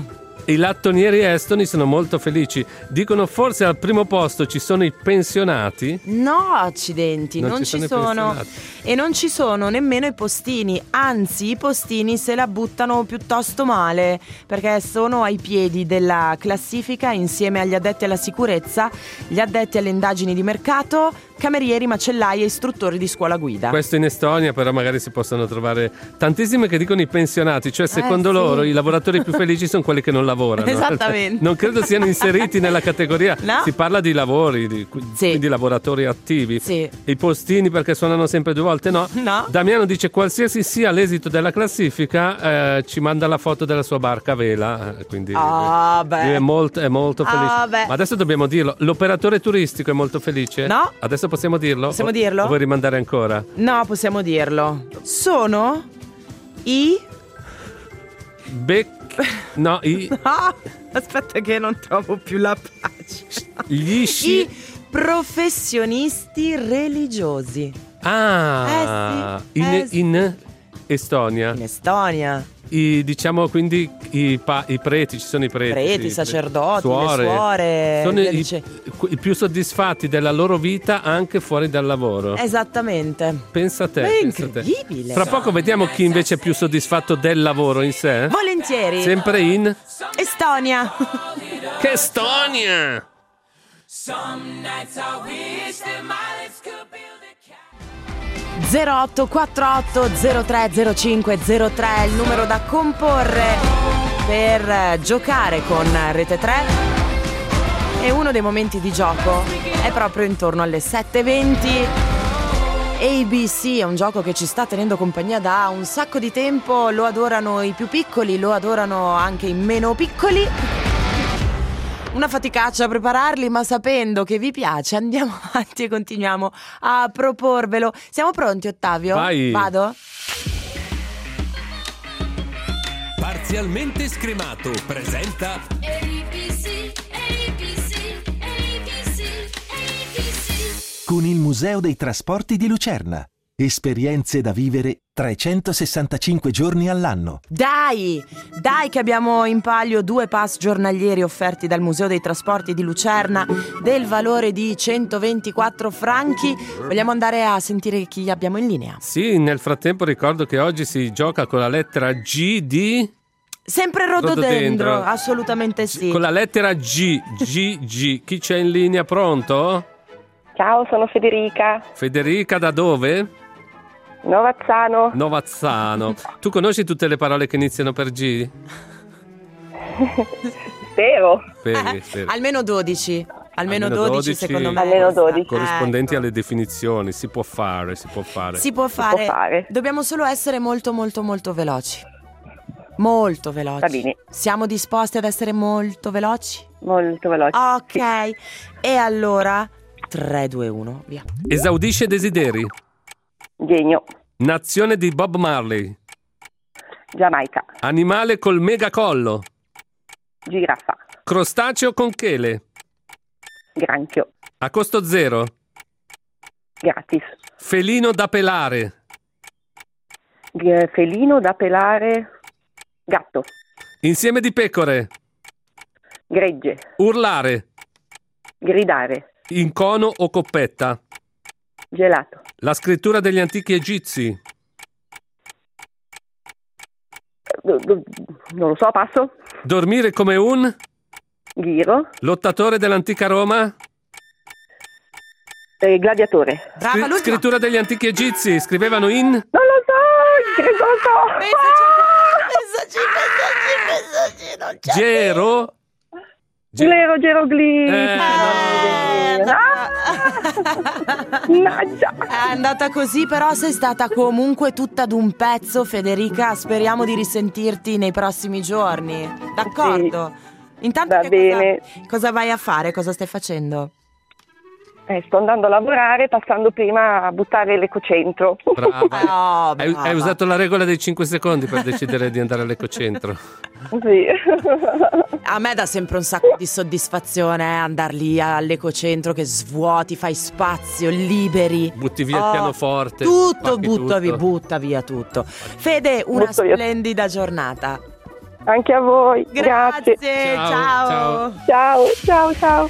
S4: I lattonieri estoni sono molto felici. Dicono forse al primo posto ci sono i pensionati.
S2: No, accidenti, non,
S4: Non
S2: ci
S4: ci
S2: sono,
S4: sono i
S2: e non ci sono nemmeno i postini, anzi i postini se la buttano piuttosto male perché sono ai piedi della classifica insieme agli addetti alla sicurezza, gli addetti alle indagini di mercato, camerieri, macellai e istruttori di scuola guida.
S4: Questo in Estonia, però magari si possono trovare tantissime che dicono i pensionati, cioè secondo
S2: Eh, sì.
S4: loro i lavoratori più felici sono quelli che non lavorano.
S2: Esattamente.
S4: Non credo siano inseriti nella categoria.
S2: No.
S4: Si parla di lavori, di,
S2: Sì.
S4: quindi lavoratori attivi.
S2: Sì.
S4: I postini perché suonano sempre due volte, no?
S2: No.
S4: Damiano dice qualsiasi sia l'esito della classifica, eh, ci manda la foto della sua barca a vela, eh, quindi
S2: Ah,
S4: lui
S2: beh.
S4: è molto, è molto felice.
S2: Ah, beh.
S4: Ma adesso dobbiamo dirlo, l'operatore turistico è molto felice?
S2: No.
S4: Adesso possiamo dirlo?
S2: Possiamo
S4: O-
S2: dirlo?
S4: O vuoi rimandare ancora?
S2: No, possiamo dirlo. Sono i...
S4: Bec... No, i...
S2: Ah, aspetta che non trovo più la pagina.
S4: Gli sci...
S2: I professionisti religiosi.
S4: Ah,
S2: Eh sì,
S4: in,
S2: eh sì.
S4: in Estonia.
S2: In Estonia.
S4: I, diciamo quindi i, pa- i preti, ci sono i preti.
S2: Preti,
S4: sì,
S2: sacerdoti,
S4: suore.
S2: le suore.
S4: Sono
S2: via
S4: i,
S2: dice-
S4: i più soddisfatti della loro vita anche fuori dal lavoro.
S2: Esattamente.
S4: Pensa a te.
S2: È
S4: pensa a te.
S2: incredibile.
S4: Fra poco vediamo chi invece è più soddisfatto del lavoro in sé.
S2: Volentieri.
S4: Sempre in
S2: Estonia.
S4: Che Estonia!
S2: zero otto quattro otto zero tre zero cinque zero tre è il numero da comporre per eh, giocare con Rete tre. E uno dei momenti di gioco è proprio intorno alle sette e venti. A B C è un gioco che ci sta tenendo compagnia da un sacco di tempo, lo adorano i più piccoli, lo adorano anche i meno piccoli. Una faticaccia a prepararli, ma sapendo che vi piace andiamo avanti e continuiamo a proporvelo. Siamo pronti, Ottavio?
S4: Vai.
S2: Vado?
S8: Parzialmente scremato presenta
S7: A B C, A B C, A B C, A B C.
S9: Con il Museo dei Trasporti di Lucerna. Esperienze da vivere trecentosessantacinque giorni all'anno.
S2: Dai, dai che abbiamo in palio due pass giornalieri offerti dal Museo dei Trasporti di Lucerna del valore di centoventiquattro franchi. Vogliamo andare a sentire chi abbiamo in linea?
S4: Sì, nel frattempo ricordo che oggi si gioca con la lettera G di...
S2: Sempre rododendro,
S4: Rododendro.
S2: assolutamente sì.
S4: Con la lettera G, G, G. Chi c'è in linea? Pronto?
S10: Ciao, sono Federica,
S4: Federica da dove?
S10: Novazzano.
S4: Novazzano. Tu conosci tutte le parole che iniziano per G?
S10: Spero.
S4: Speri,
S2: Eh,
S4: speri.
S2: almeno dodici. Almeno,
S4: Almeno
S2: dodici,
S4: dodici.
S2: secondo me.
S10: Almeno dodici.
S4: Corrispondenti
S2: Ecco.
S4: alle definizioni. Si può fare, si può fare.
S2: Si può fare.
S10: può fare.
S2: Dobbiamo solo essere molto molto molto veloci. Molto veloci.
S10: Va bene.
S2: Siamo disposti ad essere molto veloci?
S10: Molto veloce.
S2: Ok.
S10: Sì.
S2: E allora tre, due, uno, via.
S4: Esaudisce desideri.
S10: Genio.
S4: Nazione di Bob Marley.
S10: Giamaica.
S4: Animale col megacollo.
S10: Giraffa.
S4: Crostaceo con chele.
S10: Granchio.
S4: A costo zero.
S10: Gratis.
S4: Felino da pelare.
S10: G- felino da pelare. Gatto.
S4: Insieme di pecore.
S10: Gregge.
S4: Urlare.
S10: Gridare.
S4: In cono o coppetta.
S10: Gelato.
S4: La scrittura degli antichi egizi.
S10: D- d- non lo so, passo.
S4: Dormire come un...
S10: Ghiro.
S4: Lottatore dell'antica Roma.
S10: Eh, gladiatore.
S2: Brava,
S4: Scri-
S2: l'ultima.
S4: scrittura degli antichi egizi. Scrivevano in...
S10: Non lo so, che non lo so.
S2: Pensaci, pensaci, pensaci, non c'è.
S4: Gero. Ge-
S10: Gero, Gerogli.
S4: Eh,
S2: Eh,
S10: Ah! Mannaggia.
S2: È andata così, però sei stata comunque tutta d'un pezzo, Federica. Speriamo di risentirti nei prossimi giorni. D'accordo? Intanto
S10: Va
S2: che
S10: bene.
S2: Cosa, cosa vai a fare? Cosa stai facendo?
S10: Eh, sto andando a lavorare, passando prima a buttare l'ecocentro.
S4: Brava.
S2: Oh,
S4: Hai,
S2: brava.
S4: hai usato la regola dei cinque secondi per decidere di andare all'ecocentro.
S10: Sì.
S2: A me dà sempre un sacco di soddisfazione eh, andar lì all'ecocentro che svuoti, fai spazio, liberi.
S4: Butti via il
S2: Oh,
S4: pianoforte.
S2: Tutto,
S4: spacchi
S2: butta,
S4: tutto.
S2: butta via tutto. Fede, una
S10: Butto via-
S2: splendida giornata.
S10: Anche a voi. Grazie.
S2: Grazie,
S4: Ciao,
S2: ciao.
S10: Ciao, ciao, ciao.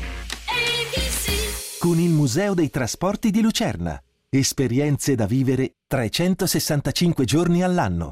S9: Con il Museo dei Trasporti di Lucerna. Esperienze da vivere trecentosessantacinque giorni all'anno.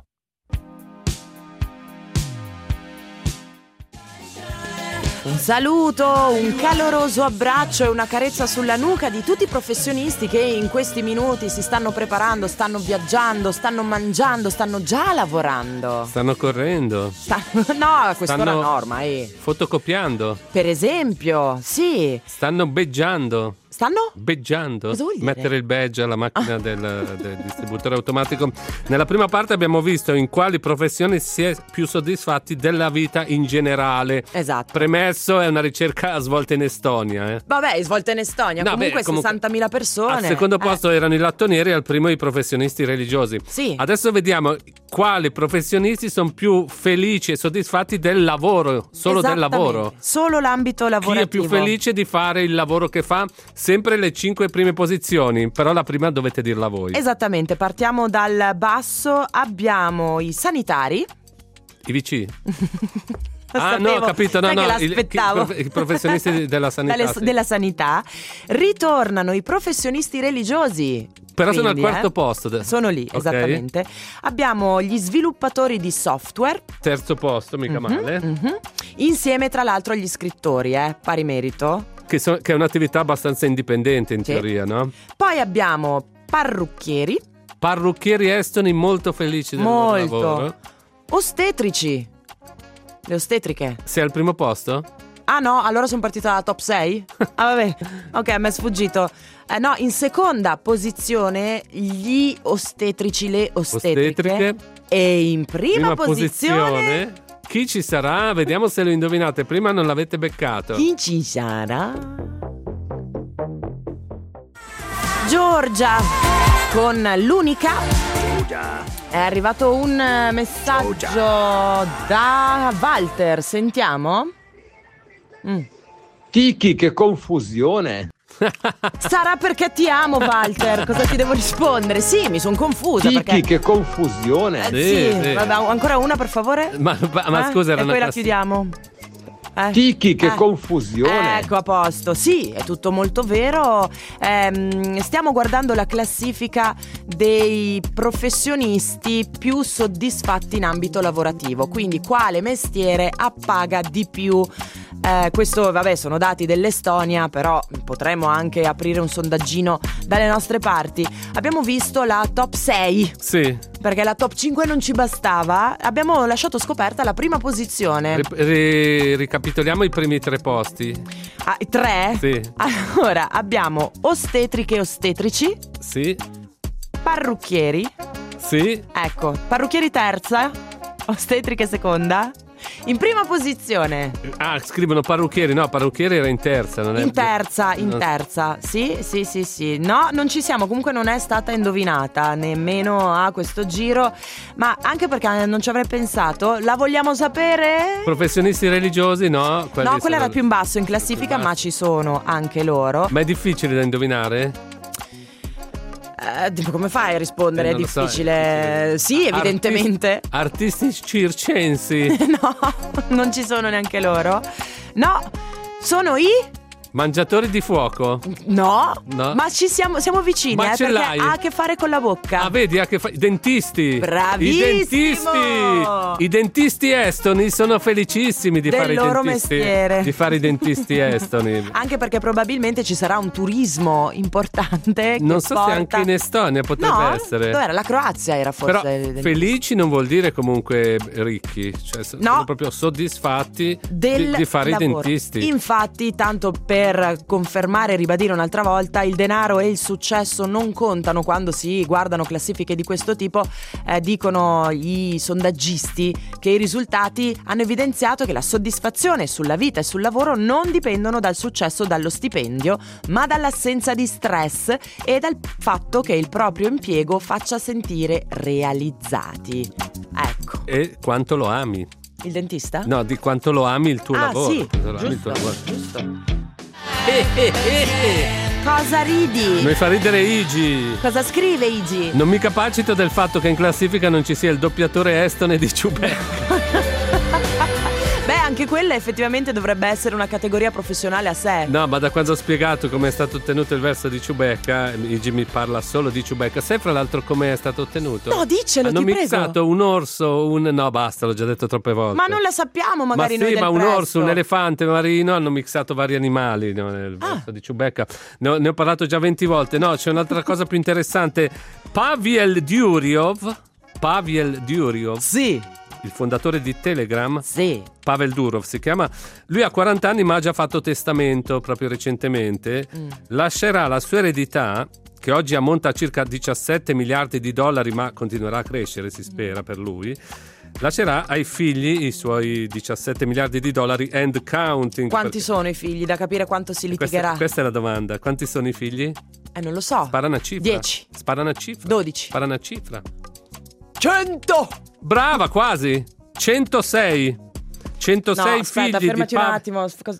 S2: Un saluto, un caloroso abbraccio e una carezza sulla nuca di tutti i professionisti che in questi minuti si stanno preparando, stanno viaggiando, stanno mangiando, stanno già lavorando.
S4: Stanno correndo.
S2: Stanno, no, a quest'ora
S4: Stanno
S2: no ormai.
S4: fotocopiando.
S2: Per esempio, sì.
S4: Stanno beggiando.
S2: Stanno?
S4: Beggiando.
S2: Cosa vuol dire?
S4: Mettere il badge alla macchina del, del distributore automatico. Nella prima parte abbiamo visto in quali professioni si è più soddisfatti della vita in generale.
S2: Esatto.
S4: Premesso, è una ricerca svolta in Estonia. Eh.
S2: Vabbè, svolta in Estonia,
S4: No,
S2: comunque,
S4: beh, comunque
S2: sessantamila persone.
S4: Al secondo posto
S2: Eh.
S4: erano i lattonieri e al primo i professionisti religiosi.
S2: Sì.
S4: Adesso vediamo quali professionisti sono più felici e soddisfatti del lavoro, solo del
S2: Esattamente.
S4: lavoro.
S2: Solo l'ambito
S4: Chi
S2: lavorativo.
S4: è più felice di fare il lavoro che fa? Sempre le cinque prime posizioni, però la prima dovete dirla voi.
S2: Esattamente, partiamo dal basso, abbiamo i sanitari.
S4: I V C.
S2: Lo
S4: Ah,
S2: sapevo,
S4: no, ho capito, no,
S2: sai
S4: no,
S2: che
S4: il-
S2: l'aspettavo.
S4: i prof- i professionisti della sanità,
S2: Dalle-
S4: sì.
S2: della sanità. Ritornano i professionisti religiosi.
S4: Però sono al
S2: Quindi,
S4: quarto
S2: eh,
S4: posto. de-
S2: Sono lì,
S4: Ok.
S2: esattamente. Abbiamo gli sviluppatori di software.
S4: Terzo posto, mica
S2: Mhm,
S4: male.
S2: mhm. Insieme tra l'altro agli scrittori, eh, pari merito.
S4: Che, so- che è un'attività abbastanza indipendente in
S2: Sì.
S4: teoria, no?
S2: Poi abbiamo parrucchieri,
S4: Parrucchieri estoni molto felici del loro
S2: Molto.
S4: lavoro.
S2: ostetrici. Le ostetriche.
S4: Sei al primo posto?
S2: Ah no, allora sono partita dalla top sei? Ah vabbè, ok, mi è sfuggito. Eh, no, in seconda posizione gli ostetrici, le ostetriche.
S4: Ostetriche.
S2: E in prima, posizione,
S4: Chi ci sarà? Vediamo se lo indovinate. Prima non l'avete beccato.
S2: chi ci sarà? Giorgia con l'unica. È arrivato un eh, messaggio da Walter, sentiamo. Mm.
S11: Tiki, che confusione.
S2: Sarà perché ti amo, Walter. Cosa ti devo rispondere? Sì, mi sono confusa.
S11: Tiki,
S2: perché...
S11: che confusione.
S2: Eh,
S4: Sì,
S2: sì,
S4: sì.
S2: vabbè, ancora una per favore.
S4: Ma, ma- ma
S2: Eh?
S4: scusa, era
S2: E
S4: una
S2: poi la
S4: classi-
S2: chiudiamo. Eh.
S11: Tiki, che
S2: Eh.
S11: confusione.
S2: Ecco, a posto. Sì, è tutto molto vero. Ehm, stiamo guardando la classifica dei professionisti più soddisfatti in ambito lavorativo. Quindi quale mestiere appaga di più? Eh, questo, vabbè, sono dati dell'Estonia, però potremmo anche aprire un sondaggino dalle nostre parti. Abbiamo visto la top sei,
S4: Sì.
S2: perché la top cinque non ci bastava. Abbiamo lasciato scoperta la prima posizione.
S4: Ri- ri- ricapitoliamo i primi tre posti.
S2: Ah, tre?
S4: Sì.
S2: Allora, abbiamo ostetriche e ostetrici,
S4: Sì.
S2: parrucchieri,
S4: Sì.
S2: ecco, parrucchieri terza, ostetriche seconda, in prima posizione,
S4: Ah, scrivono parrucchieri. No, parrucchieri era in terza. Non è...
S2: in terza, in
S4: No.
S2: terza, sì, sì, sì, sì, no, non ci siamo, comunque non è stata indovinata nemmeno a questo giro, ma anche perché non ci avrei pensato, la vogliamo sapere?
S4: Professionisti religiosi, no? Quelli
S2: No, quello
S4: sono-
S2: era più in basso in classifica,
S4: Più in
S2: ma
S4: basso.
S2: ci sono anche loro.
S4: Ma è difficile da indovinare?
S2: Eh, tipo, come fai a rispondere?
S4: Eh,
S2: È
S4: non lo so,
S2: difficile.
S4: è
S2: Sì, evidentemente.
S4: Artisti circensi.
S2: No, non ci sono neanche loro. No, sono i.
S4: Mangiatori di fuoco.
S2: No,
S4: No.
S2: ma ci siamo, siamo vicini,
S4: Ma
S2: eh,
S4: ce
S2: perché
S4: l'hai?
S2: ha a che fare con la bocca.
S4: Ah, vedi, ha che fa... I dentisti.
S2: Bravissimo!
S4: I dentisti. I dentisti estoni sono felicissimi di
S2: Del
S4: fare i
S2: loro
S4: dentisti.
S2: mestiere.
S4: Di fare i dentisti estoni.
S2: Anche perché probabilmente ci sarà un turismo importante.
S4: Non
S2: che
S4: so
S2: porta...
S4: se anche in Estonia potrebbe
S2: no,
S4: essere.
S2: dov'era? La Croazia era forse.
S4: Però
S2: del-
S4: felici non vuol dire comunque ricchi, cioè so-
S2: No.
S4: sono proprio soddisfatti
S2: del
S4: di, di fare
S2: lavoro.
S4: i dentisti.
S2: Infatti, tanto per confermare e ribadire un'altra volta, il denaro e il successo non contano quando si guardano classifiche di questo tipo. Eh, dicono i sondaggisti che i risultati hanno evidenziato che la soddisfazione sulla vita e sul lavoro non dipendono dal successo o dallo stipendio, ma dall'assenza di stress e dal fatto che il proprio impiego faccia sentire realizzati. Ecco.
S4: E quanto lo ami?
S2: Il dentista?
S4: No, di quanto lo ami il tuo
S2: Ah,
S4: lavoro.
S2: sì,
S4: Quanto lo ami il tuo
S2: giusto,
S4: lavoro.
S2: giusto. Cosa ridi?
S4: Mi fa ridere Igi.
S2: Cosa scrive Igi?
S4: Non mi capacito del fatto che in classifica non ci sia il doppiatore estone di Ciubecca.
S2: anche quella effettivamente dovrebbe essere una categoria professionale a sé.
S4: No, ma da quando ho spiegato come è stato ottenuto il verso di Ciubecca, Igi mi parla solo di Ciubecca. Sai fra l'altro come è stato ottenuto?
S2: No, diccelo,
S4: Hanno
S2: ti prego.
S4: mixato un orso, un... No, basta, l'ho già detto troppe volte.
S2: Ma non la sappiamo magari
S4: ma
S2: noi
S4: sì,
S2: del
S4: ma un
S2: presto.
S4: orso, un elefante marino hanno mixato vari animali, no, nel
S2: Ah.
S4: verso di Ciubecca. Ne ho, ne ho parlato già venti volte. No, c'è un'altra cosa più interessante. Pavel Durov Pavel Durov
S2: Sì.
S4: il fondatore di Telegram,
S2: sì.
S4: Pavel Durov si chiama, lui ha quaranta anni ma ha già fatto testamento proprio recentemente,
S2: Mm.
S4: lascerà la sua eredità, che oggi ammonta a circa diciassette miliardi di dollari, ma continuerà a crescere, si spera, per lui. Lascerà ai figli i suoi diciassette miliardi di dollari and counting.
S2: Quanti
S4: perché-
S2: sono i figli? Da capire quanto si litigherà.
S4: Questa, questa è la domanda. Quanti sono i figli?
S2: Eh, non lo so.
S4: Spara una cifra.
S2: dieci.
S4: Spara una cifra.
S2: dodici.
S4: Spara una cifra.
S2: cento!
S4: Brava, quasi. centosei. centosei
S2: No, aspetta,
S4: figli
S2: fermati
S4: di
S2: un
S4: Pav-
S2: attimo. Cos-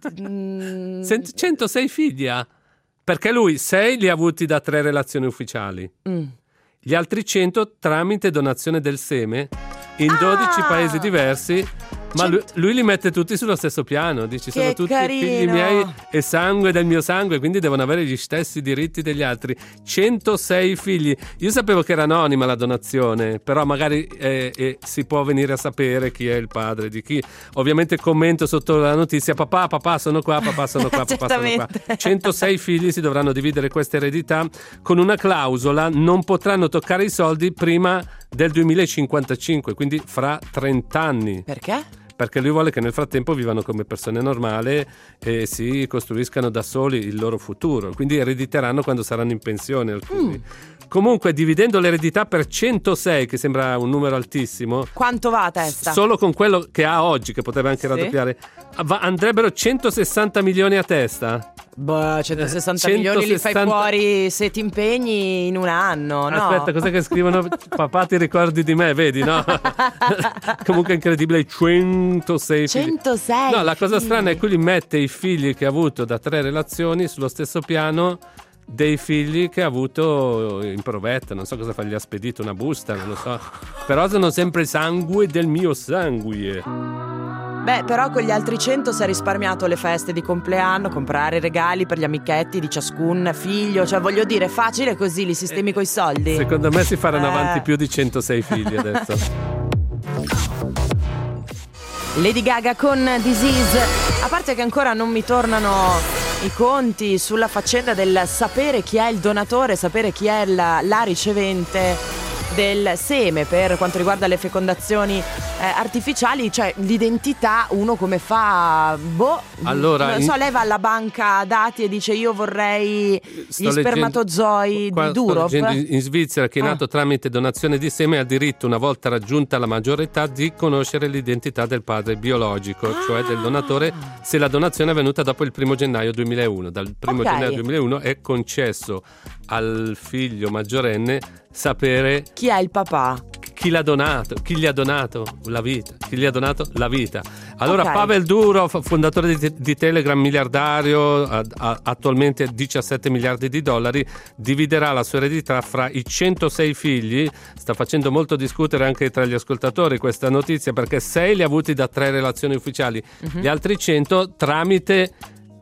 S2: Mm.
S4: Cent- centosei figli ha. Perché lui sei li ha avuti da tre relazioni ufficiali.
S2: Mm.
S4: Gli altri cento tramite donazione del seme in dodici
S2: Ah!
S4: paesi diversi. Ma lui, lui li mette tutti sullo stesso piano. Dici, sono
S2: Che
S4: tutti
S2: carino!
S4: figli miei e sangue del mio sangue, quindi devono avere gli stessi diritti degli altri. centosei figli. Io sapevo che era anonima la donazione, però magari eh, eh, si può venire a sapere chi è il padre di chi. Ovviamente commento sotto la notizia: papà, papà, sono qua, papà, sono qua, papà, sono qua.
S2: Certamente.
S4: centosei figli si dovranno dividere questa eredità con una clausola: non potranno toccare i soldi prima del duemilacinquantacinque, quindi fra trenta anni.
S2: Perché?
S4: Perché lui vuole che nel frattempo vivano come persone normali e si costruiscano da soli il loro futuro, quindi erediteranno quando saranno in pensione alcuni. Comunque, dividendo l'eredità per centosei, che sembra un numero altissimo,
S2: Quanto va a testa?
S4: solo con quello che ha oggi, che potrebbe anche
S2: Sì.
S4: raddoppiare, va- andrebbero centosessanta milioni a testa.
S2: Boh, centosessanta milioni li fai
S4: centosessanta
S2: fuori se ti impegni in un anno, no?
S4: Aspetta, cos'è che scrivono? Papà, ti ricordi di me, vedi, no? Comunque è incredibile, centosei figli.
S2: centosei
S4: No, la cosa
S2: figli.
S4: strana è che lui mette i figli che ha avuto da tre relazioni sullo stesso piano dei figli che ha avuto in provetta. Non so cosa fa, gli ha spedito una busta, non lo so. Però sono sempre sangue del mio sangue.
S2: Beh, però con gli altri cento si è risparmiato le feste di compleanno, comprare regali per gli amichetti di ciascun figlio. Cioè, voglio dire, è facile così, li sistemi coi soldi.
S4: Secondo me si faranno
S2: Eh.
S4: avanti più di centosei figli adesso.
S2: Lady Gaga con Disease. A parte che ancora non mi tornano i conti sulla faccenda del sapere chi è il donatore, sapere chi è la, la ricevente del seme per quanto riguarda le fecondazioni eh, artificiali, cioè l'identità, uno come fa, boh,
S4: Allora,
S2: non so,
S4: in-
S2: lei va alla banca dati e dice io vorrei
S4: Sto
S2: gli
S4: leggendo-
S2: spermatozoi
S4: qua
S2: di
S4: sto
S2: Durov.
S4: leggendo in in Svizzera che è
S2: Ah.
S4: nato tramite donazione di seme ha diritto, una volta raggiunta la maggiore età, di conoscere l'identità del padre biologico, cioè del donatore, se la donazione è avvenuta dopo il primo gennaio duemilauno. Dal primo
S2: Ok.
S4: gennaio duemilauno è concesso al figlio maggiorenne sapere
S2: Chi è il papà?
S4: chi l'ha donato, chi gli ha donato la vita, chi gli ha donato la vita. Allora,
S2: Ok.
S4: Pavel Durov, fondatore di, di Telegram, miliardario, a- a- attualmente diciassette miliardi di dollari, dividerà la sua eredità fra i centosei figli. Sta facendo molto discutere anche tra gli ascoltatori questa notizia, perché sei li ha avuti da tre relazioni ufficiali,
S2: Mhm.
S4: gli altri cento tramite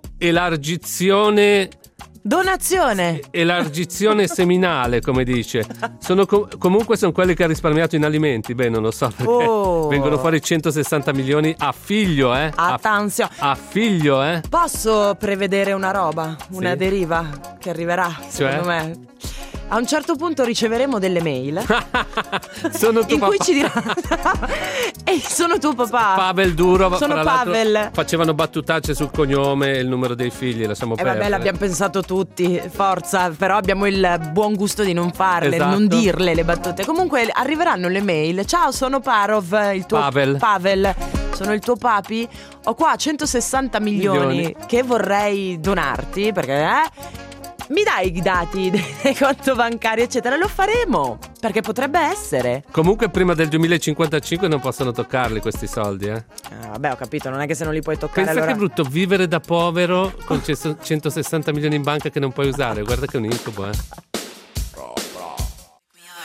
S4: elargizione
S2: Donazione.
S4: elargizione seminale, come dice. Sono com- comunque sono quelli che ha risparmiato in alimenti. Beh, non lo so perché
S2: Oh.
S4: vengono fuori centosessanta milioni a figlio, eh? A,
S2: Attenzione.
S4: a figlio, eh?
S2: Posso prevedere una roba, una
S4: Sì.
S2: deriva che arriverà, secondo me? A un certo punto riceveremo delle mail
S4: Sono tuo
S2: in cui
S4: papà.
S2: ci diranno Ehi, sono tuo papà.
S4: Pavel Durov,
S2: Sono
S4: fra l'altro,
S2: Pavel.
S4: facevano battutacce sul cognome e il numero dei figli, lasciamo
S2: E
S4: perdere.
S2: vabbè, l'abbiamo pensato tutti, forza, però abbiamo il buon gusto di non farle,
S4: Esatto.
S2: non dirle le battute. Comunque arriveranno le mail. Ciao, sono Parov, il tuo
S4: Pavel.
S2: Pavel. Sono il tuo papi. Ho qua centosessanta milioni,
S4: Milioni.
S2: che vorrei donarti, perché eh mi dai i dati del conto bancario, eccetera. Lo faremo, perché potrebbe essere.
S4: Comunque prima del duemilacinquantacinque non possono toccarli questi soldi, eh.
S2: Ah, vabbè, ho capito, non è che se non li puoi toccare
S4: Pensa
S2: allora...
S4: che è brutto vivere da povero con centosessanta milioni in banca che non puoi usare. Guarda che è un incubo, eh.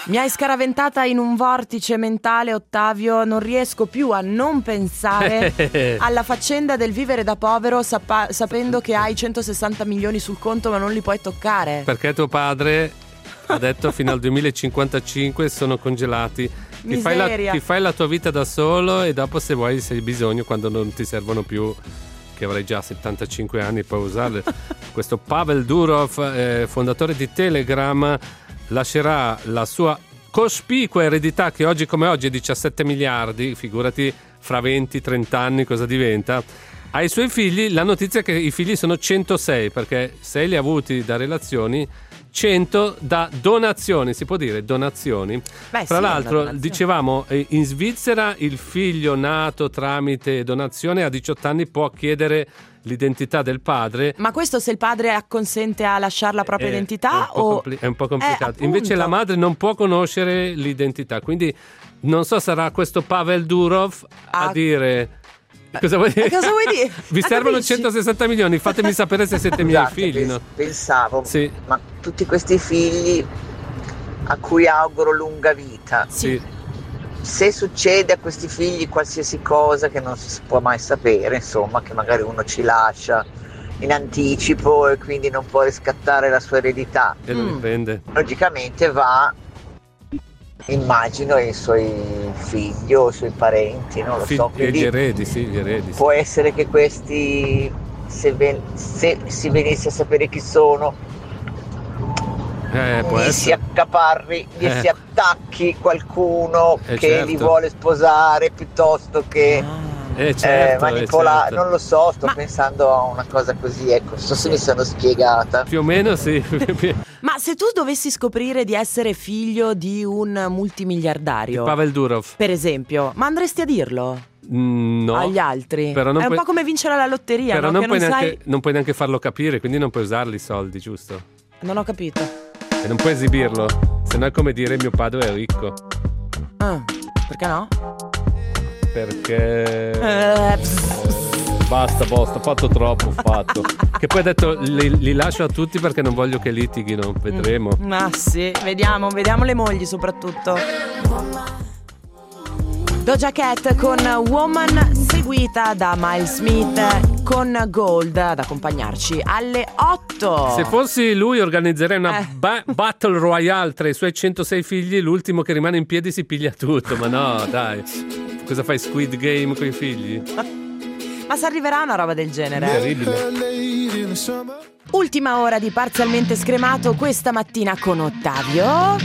S2: Mi hai scaraventata in un vortice mentale, Ottavio. Non riesco più a non pensare alla faccenda del vivere da povero sapa- sapendo che hai centosessanta milioni sul conto ma non li puoi toccare.
S4: Perché tuo padre ha detto fino al duemilacinquantacinque sono congelati. Ti fai, la, ti fai la tua vita da solo e dopo se vuoi, se hai bisogno, quando non ti servono più, che avrai già settantacinque anni, puoi usarle. Questo Pavel Durov, eh, fondatore di Telegram, lascerà la sua cospicua eredità, che oggi come oggi è diciassette miliardi, figurati fra venti trenta anni cosa diventa, ai suoi figli. La notizia è che i figli sono centosei, perché sei li ha avuti da relazioni, cento da donazioni, si può dire donazioni.
S2: Beh,
S4: Fra
S2: sì,
S4: l'altro dicevamo, in Svizzera il figlio nato tramite donazione a diciotto anni può chiedere l'identità del padre.
S2: Ma questo se il padre acconsente a lasciare la propria
S4: È-
S2: identità
S4: è un po'
S2: o
S4: compli- è un po' complicato.
S2: Eh,
S4: Invece
S2: appunto.
S4: la madre non può conoscere l'identità, quindi non so, sarà questo Pavel Durov a
S2: Ah.
S4: dire cosa vuoi dire?
S2: Eh, cosa vuoi dire?
S4: Vi
S2: Ah,
S4: servono
S2: capisci?
S4: centosessanta milioni, fatemi sapere se siete miei
S12: Scusate,
S4: figli,
S12: pens-
S4: no?
S12: Pensavo,
S4: Sì.
S12: ma tutti questi figli a cui auguro lunga vita,
S4: Sì.
S12: se succede a questi figli qualsiasi cosa che non si può mai sapere, insomma, che magari uno ci lascia in anticipo e quindi non può riscattare la sua eredità,
S4: E lo riprende.
S12: logicamente va, immagino, ai suoi figli o ai suoi parenti, non lo
S4: Fi-
S12: so,
S4: e
S12: quindi
S4: gli eredi, sì, gli eredi. sì.
S12: può essere che questi, se, ven- se si venisse a sapere chi sono,
S4: Eh, può
S12: gli si
S4: essere.
S12: accaparri, gli
S4: Eh.
S12: si attacchi qualcuno
S4: Eh,
S12: che
S4: certo.
S12: li vuole sposare piuttosto che
S4: Eh,
S12: eh,
S4: certo, eh,
S12: manipolare,
S4: certo.
S12: non lo so, sto pensando a una cosa così, ecco, non so se mi sono spiegata.
S4: Più o meno sì.
S2: Ma se tu dovessi scoprire di essere figlio di un multimiliardario,
S4: Pavel Durov.
S2: per esempio, ma andresti a dirlo
S4: Mm, no.
S2: agli altri?
S4: Però non
S2: È un
S4: puoi-
S2: po' come vincere alla lotteria,
S4: Però
S2: no?
S4: non
S2: Che
S4: puoi,
S2: non
S4: neanche,
S2: sai.
S4: non puoi neanche farlo capire, quindi non puoi usarli i soldi, giusto?
S2: Non ho capito.
S4: E non puoi esibirlo, se no è come dire mio padre è ricco.
S2: Ah, perché no?
S4: Perché...
S2: Eh,
S4: Basta, basta, ho fatto troppo, ho fatto. Che poi ha detto li, li lascio a tutti perché non voglio che litighino, vedremo.
S2: Ma sì, vediamo, vediamo le mogli soprattutto. Doja Cat con Woman, seguita da Miles Smith con Gold ad accompagnarci alle otto.
S4: Se fossi lui organizzerei una
S2: Eh.
S4: ba- battle royale tra i suoi centosei figli, l'ultimo che rimane in piedi si piglia tutto, ma no, dai. Cosa fai, Squid Game con i figli?
S2: Ma si arriverà a una roba del genere?
S4: Terribile.
S2: Ultima ora di Parzialmente Scremato questa mattina con Ottavio.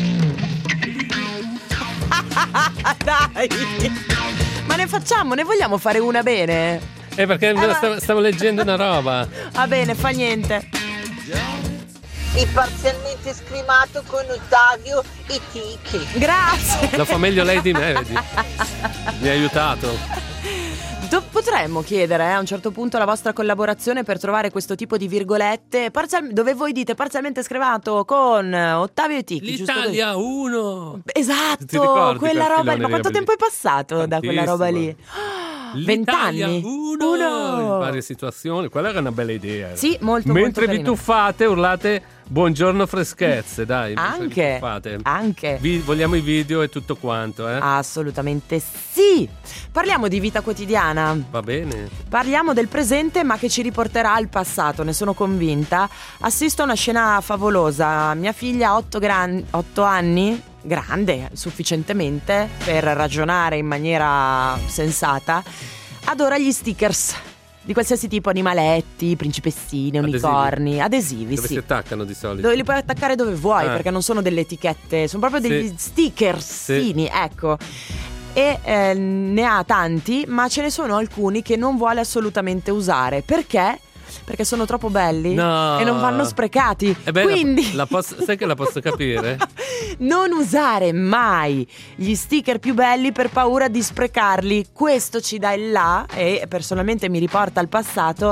S2: Dai! Ma ne facciamo, ne vogliamo fare una bene?
S4: Eh, perché me la stavo, stavo leggendo una roba.
S2: Va bene, fa niente.
S12: Il parzialmente scrimato con Ottavio e Tiki.
S2: Grazie.
S4: Lo fa meglio lei di me, vedi? Mi ha aiutato.
S2: Do- potremmo chiedere eh, a un certo punto la vostra collaborazione per trovare questo tipo di virgolette parzial- dove voi dite parzialmente screvato con Ottavio e Tiki.
S4: L'Italia uno. Ti
S2: Esatto,
S4: ricordi
S2: quella
S4: quel
S2: roba.
S4: filone
S2: Ma quanto
S4: lì?
S2: tempo è passato da quella roba lì?
S4: L'Italia
S2: Vent'anni?
S4: uno.
S2: Uno.
S4: In varie situazioni. Quella era una bella idea.
S2: Sì, molto,
S4: Mentre
S2: molto
S4: vi
S2: carino.
S4: tuffate, urlate buongiorno freschezze, dai. mentre vi
S2: Anche,
S4: tuffate.
S2: anche.
S4: Vi- vogliamo i video e tutto quanto, eh?
S2: Assolutamente sì. Parliamo di vita quotidiana.
S4: Va bene.
S2: Parliamo del presente ma che ci riporterà al passato, ne sono convinta. Assisto a una scena favolosa. Mia figlia ha otto anni, grande sufficientemente per ragionare in maniera sensata, adora gli stickers di qualsiasi tipo, animaletti, principessine,
S4: Adesivi.
S2: unicorni, adesivi,
S4: Dove
S2: sì.
S4: si attaccano di solito?
S2: Dove li puoi attaccare dove vuoi,
S4: Ah.
S2: perché non sono delle etichette, sono proprio degli
S4: Sì.
S2: stickersini, ecco. E eh, ne ha tanti, ma ce ne sono alcuni che non vuole assolutamente usare. Perché? Perché sono troppo belli
S4: No.
S2: e non vanno sprecati.
S4: Eh beh,
S2: Quindi
S4: la, la posso- sai che la posso capire?
S2: non usare mai gli sticker più belli per paura di sprecarli. Questo ci dà il là e personalmente mi riporta al passato,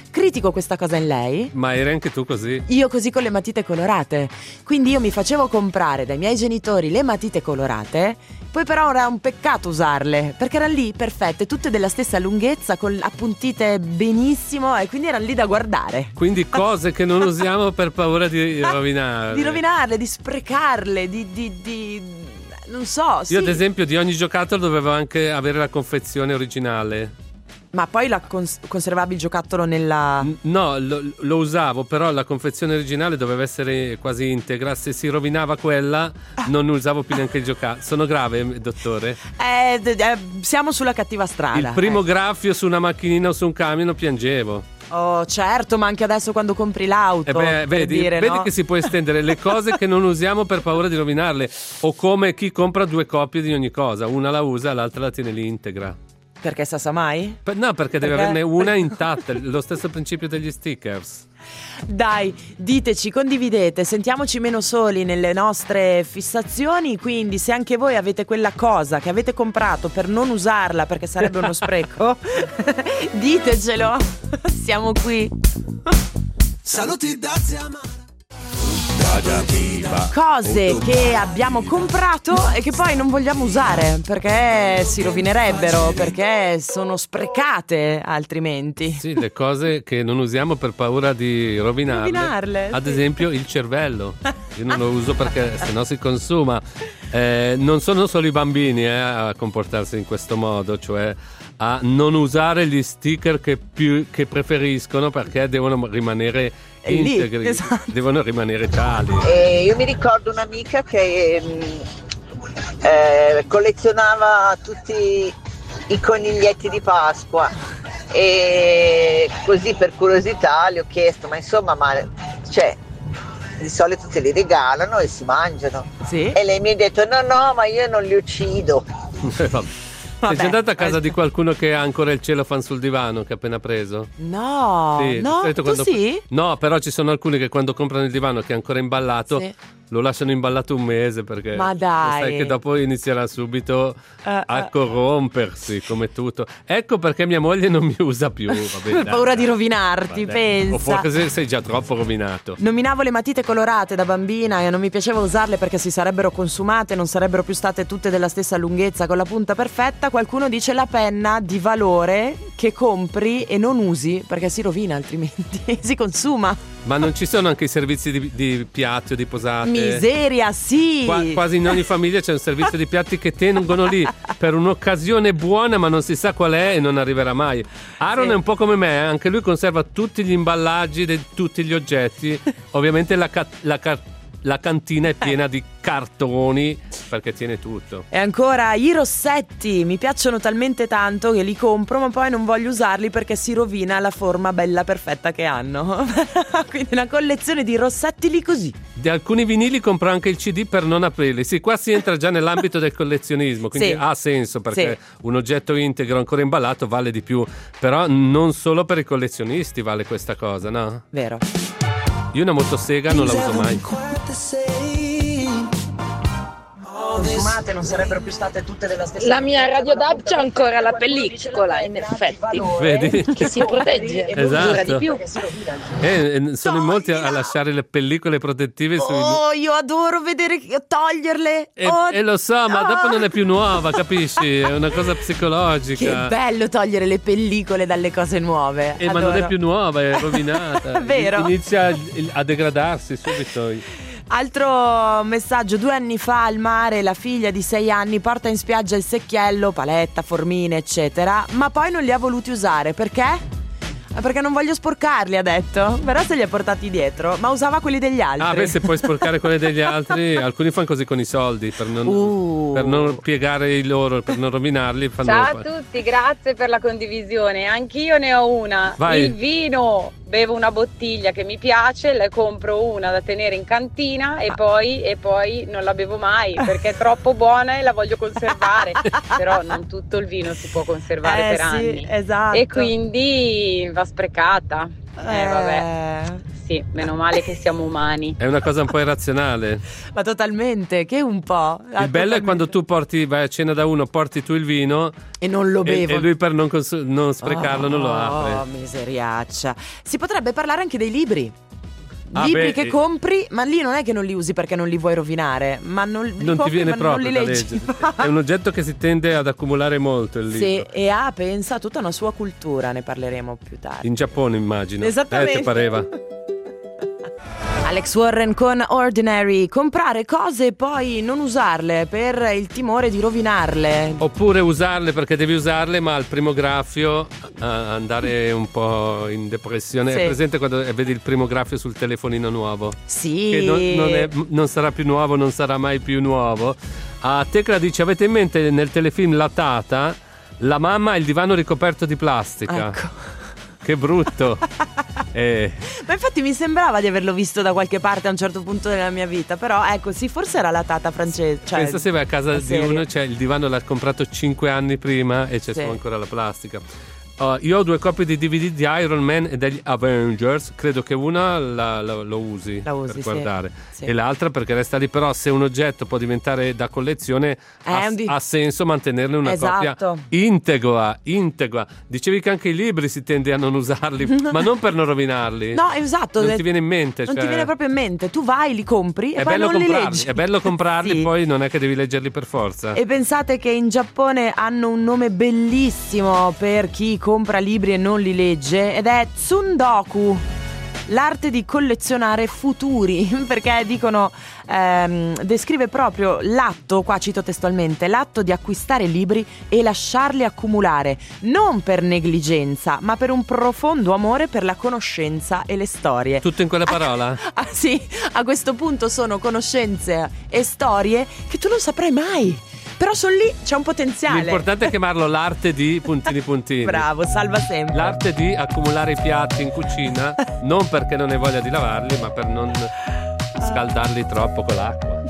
S2: critico questa cosa in lei.
S4: Ma eri anche tu così?
S2: Io così con le matite colorate. Quindi io mi facevo comprare dai miei genitori le matite colorate, poi però era un peccato usarle, perché erano lì perfette, tutte della stessa lunghezza, con appuntite benissimo, e quindi erano lì da guardare.
S4: Quindi cose che non usiamo per paura di rovinarle.
S2: Di rovinarle, di sprecarle, di... di, di non so, sì.
S4: Io ad esempio di ogni giocattolo dovevo anche avere la confezione originale.
S2: Ma poi la cons- conservavi il giocattolo nella...
S4: No, lo, lo usavo, però la confezione originale doveva essere quasi integra. Se si rovinava quella, non usavo più neanche il giocattolo. Sono grave, dottore?
S2: Eh, d- eh, siamo sulla cattiva strada.
S4: Il primo
S2: eh.
S4: graffio su una macchinina o su un camion piangevo.
S2: Oh, certo, ma anche adesso quando compri l'auto.
S4: Eh beh,
S2: per
S4: vedi,
S2: dire,
S4: vedi
S2: no?
S4: che si può estendere le cose che non usiamo per paura di rovinarle. O come chi compra due copie di ogni cosa. Una la usa, l'altra la tiene lì integra.
S2: Perché sa sa mai?
S4: Per- no, perché, deve
S2: Perché?
S4: averne una intatta. Lo stesso principio degli stickers.
S2: Dai, diteci, condividete, sentiamoci meno soli nelle nostre fissazioni. Quindi se anche voi avete quella cosa che avete comprato per non usarla perché sarebbe uno spreco, ditecelo. Siamo qui.
S8: Saluti da zia Mara.
S2: Cose che abbiamo comprato e che poi non vogliamo usare perché si rovinerebbero, perché sono sprecate altrimenti.
S4: Sì, le cose che non usiamo per paura di rovinarle.
S2: Rovinarle,
S4: Ad
S2: sì.
S4: esempio il cervello. Io non lo uso perché sennò si consuma. Eh, non sono solo i bambini eh, a comportarsi in questo modo, cioè a non usare gli sticker che, più, che preferiscono perché devono rimanere
S10: È lì,
S4: integri,
S10: esatto.
S4: devono rimanere tali.
S12: E io mi ricordo un'amica che mh, eh, collezionava tutti i coniglietti di Pasqua e così per curiosità le ho chiesto, ma insomma, ma cioè, di solito te li regalano e si mangiano.
S2: Sì.
S12: E lei mi ha detto no no, ma io non li uccido.
S4: Vabbè. Sei già andata a casa di qualcuno che ha ancora il cellophane sul divano che ha appena preso?
S2: No,
S4: Sì,
S2: no,
S4: di solito
S2: tu
S4: quando-
S2: sì?
S4: No, però ci sono alcuni che quando comprano il divano che è ancora imballato
S2: Sì.
S4: lo lasciano imballato un mese perché
S2: Ma dai.
S4: sai che dopo inizierà subito
S2: Eh,
S4: a
S2: eh.
S4: corrompersi come tutto. Ecco perché mia moglie non mi usa più. Vabbè,
S2: Per
S4: dai,
S2: paura di
S4: dai.
S2: rovinarti,
S4: Vabbè.
S2: pensa.
S4: O forse sei già troppo rovinato.
S2: Nominavo le matite colorate da bambina e non mi piaceva usarle perché si sarebbero consumate, non sarebbero più state tutte della stessa lunghezza con la punta perfetta. Qualcuno dice la penna di valore che compri e non usi perché si rovina altrimenti, si consuma.
S4: Ma non ci sono anche i servizi di, di piatti o di posate?
S2: Miseria, sì!
S4: Qua- quasi in ogni famiglia c'è un servizio di piatti che tengono lì per un'occasione buona, ma non si sa qual è e non arriverà mai. Aaron
S2: Sì.
S4: è un po' come me, eh, anche lui conserva tutti gli imballaggi di tutti gli oggetti. Ovviamente la, ca- la, ca- la cantina è piena di cartoni perché tiene tutto.
S2: E ancora i rossetti, mi piacciono talmente tanto che li compro ma poi non voglio usarli perché si rovina la forma bella perfetta che hanno. Quindi una collezione di rossetti lì così.
S4: Di alcuni vinili compro anche il C D per non aprirli. Sì, qua si entra già nell'ambito del collezionismo, quindi
S2: Sì.
S4: ha senso perché
S2: Sì.
S4: un oggetto integro ancora imballato vale di più. Però non solo per i collezionisti vale questa cosa, no?
S2: Vero.
S4: Io una motosega non la uso mai.
S1: Consumate non sarebbero più state tutte della stessa.
S13: La mia Radio D A B c'è ancora la pellicola, in effetti.
S4: Vedi?
S13: Che si protegge, dura di
S4: Esatto.
S13: più.
S4: Eh, eh, sono in molti a lasciare le pellicole protettive sui...
S2: Oh, io adoro vedere toglierle.
S4: E,
S2: Oh,
S4: e lo so, ma
S2: oh.
S4: dopo non è più nuova, capisci? È una cosa
S2: Che
S4: psicologica.
S2: bello togliere le pellicole dalle cose nuove.
S4: Eh, ma non è
S2: Adoro.
S4: più nuova, è rovinata.
S2: Vero.
S4: Inizia il- a degradarsi subito.
S2: Altro messaggio, due anni fa al mare la figlia di sei anni porta in spiaggia il secchiello, paletta, formine eccetera, ma poi non li ha voluti usare, perché? Perché non voglio sporcarli, ha detto. Però se li ha portati dietro, ma usava quelli degli altri.
S4: Ah, beh, se puoi sporcare quelle degli altri, alcuni fanno così con i soldi per non,
S2: Uh.
S4: per non piegare i loro, per non rovinarli. Fanno...
S14: Ciao a tutti, grazie per la condivisione. Anch'io ne ho una.
S4: Vai.
S14: Il vino, bevo una bottiglia che mi piace, le compro una da tenere in cantina e poi, e poi non la bevo mai perché è troppo buona e la voglio conservare. Però non tutto il vino si può conservare
S2: Eh,
S14: per
S2: sì,
S14: anni.
S2: esatto.
S14: E quindi va sprecata. Eh, vabbè.
S2: Eh,
S14: sì, meno male che siamo umani.
S4: È una cosa un po' irrazionale.
S2: Ma totalmente, che un po'.
S4: Il bello è quando tu porti, vai a cena da uno, porti tu il vino
S2: e non lo bevo.
S4: E, e lui per non, cons- non sprecarlo non lo apre.
S2: Oh, miseriaccia. Si potrebbe parlare anche dei libri.
S4: Ah,
S2: libri
S4: beh,
S2: che compri, ma lì non è che non li usi perché non li vuoi rovinare, ma non, li
S4: non
S2: compri,
S4: ti viene
S2: ma
S4: proprio
S2: non li
S4: da
S2: leggi.
S4: leggere. È un oggetto che si tende ad accumulare molto il libro.
S2: Sì, e ha, pensa, tutta una sua cultura, ne parleremo più tardi.
S4: In Giappone immagino.
S2: Esattamente.
S4: Eh, ti pareva.
S2: Alex Warren con Ordinary. Comprare cose e poi non usarle per il timore di rovinarle.
S4: Oppure usarle perché devi usarle, ma al primo graffio a andare un po' in depressione.
S2: Sì.
S4: È presente quando vedi il primo graffio sul telefonino nuovo?
S2: Sì.
S4: Che non, non, è, non sarà più nuovo, non sarà mai più nuovo. A Tecla dice: avete in mente nel telefilm La Tata, la mamma ha il divano ricoperto di plastica?
S2: Ecco.
S4: Che brutto. eh.
S2: Ma infatti mi sembrava di averlo visto da qualche parte a un certo punto della mia vita. Però ecco, sì, forse era La Tata francese, cioè,
S4: pensa se vai a casa di
S2: serie.
S4: uno, cioè il divano l'ha comprato cinque anni prima e c'è
S2: Sì.
S4: solo ancora la plastica. Uh, io ho due copie di D V D di Iron Man e degli Avengers. Credo che una la, la, lo usi,
S2: La usi,
S4: per
S2: sì.
S4: guardare
S2: Sì.
S4: e l'altra perché resta lì. Però se un oggetto può diventare da collezione ha,
S2: un di-
S4: ha senso mantenerne una
S2: Esatto.
S4: copia integra, integra. Dicevi che anche i libri si tende a non usarli, ma non per non rovinarli.
S2: No, esatto.
S4: Non ti viene in mente,
S2: Non
S4: cioè-
S2: ti viene proprio in mente. Tu vai, li compri e
S4: è
S2: poi
S4: bello
S2: non li
S4: comprarli,
S2: leggi.
S4: è bello comprarli,
S2: Sì.
S4: poi non è che devi leggerli per forza.
S2: E pensate che in Giappone hanno un nome bellissimo per chi compra libri e non li legge, ed è Tsundoku, l'arte di collezionare futuri, perché dicono, ehm, descrive proprio l'atto, qua cito testualmente, l'atto di acquistare libri e lasciarli accumulare, non per negligenza, ma per un profondo amore per la conoscenza e le storie.
S4: Tutto in quella parola?
S2: Ah sì, a questo punto sono conoscenze e storie che tu non saprai mai. Però sono lì, c'è un potenziale.
S4: L'importante è chiamarlo l'arte di puntini puntini.
S2: Bravo, salva sempre.
S4: L'arte di accumulare i piatti in cucina, non perché non hai voglia di lavarli, ma per non scaldarli troppo con l'acqua.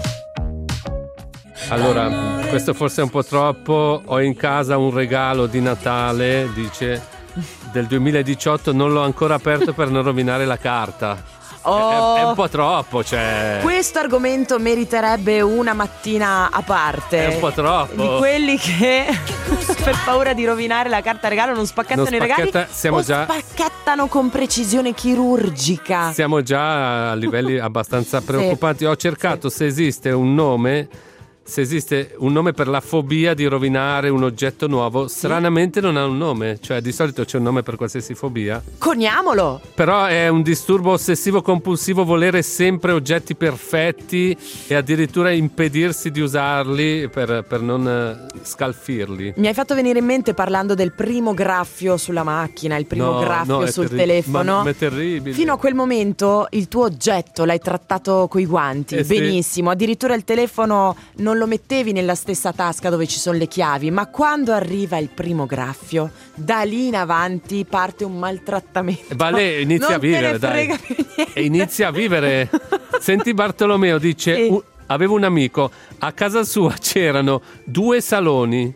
S4: Allora, questo forse è un po' troppo. Ho in casa un regalo di Natale, dice, del duemiladiciotto, non l'ho ancora aperto per non rovinare la carta.
S2: Oh.
S4: È, è un po' troppo, cioè.
S2: Questo argomento meriterebbe una mattina a parte.
S4: È un po' troppo.
S2: Di quelli che per paura di rovinare la carta regalo non spacchettano
S4: Non
S2: i regali
S4: spacchetta- siamo
S2: o
S4: già-
S2: spacchettano con precisione chirurgica.
S4: Siamo già a livelli abbastanza preoccupanti. Ho cercato se esiste un nome, se esiste un nome per la fobia di rovinare un oggetto nuovo. Stranamente non ha un nome, cioè di solito c'è un nome per qualsiasi fobia.
S2: Coniamolo!
S4: Però è un disturbo ossessivo compulsivo volere sempre oggetti perfetti e addirittura impedirsi di usarli per, per non eh, scalfirli.
S2: Mi hai fatto venire in mente parlando del primo graffio sulla macchina, il primo
S4: No,
S2: graffio
S4: no, è
S2: sul
S4: terri-
S2: telefono.
S4: ma- ma è terribile.
S2: Fino a quel momento il tuo oggetto l'hai trattato coi guanti,
S4: Eh sì.
S2: benissimo. Addirittura il telefono non lo mettevi nella stessa tasca dove ci sono le chiavi, ma quando arriva il primo graffio, da lì in avanti parte un maltrattamento.
S4: Vale, inizia
S2: Non
S4: a vivere,
S2: te ne
S4: dai.
S2: frega più niente.
S4: E inizia a vivere. Senti Bartolomeo dice:
S2: Sì.
S4: "U- avevo un amico, a casa sua c'erano due saloni,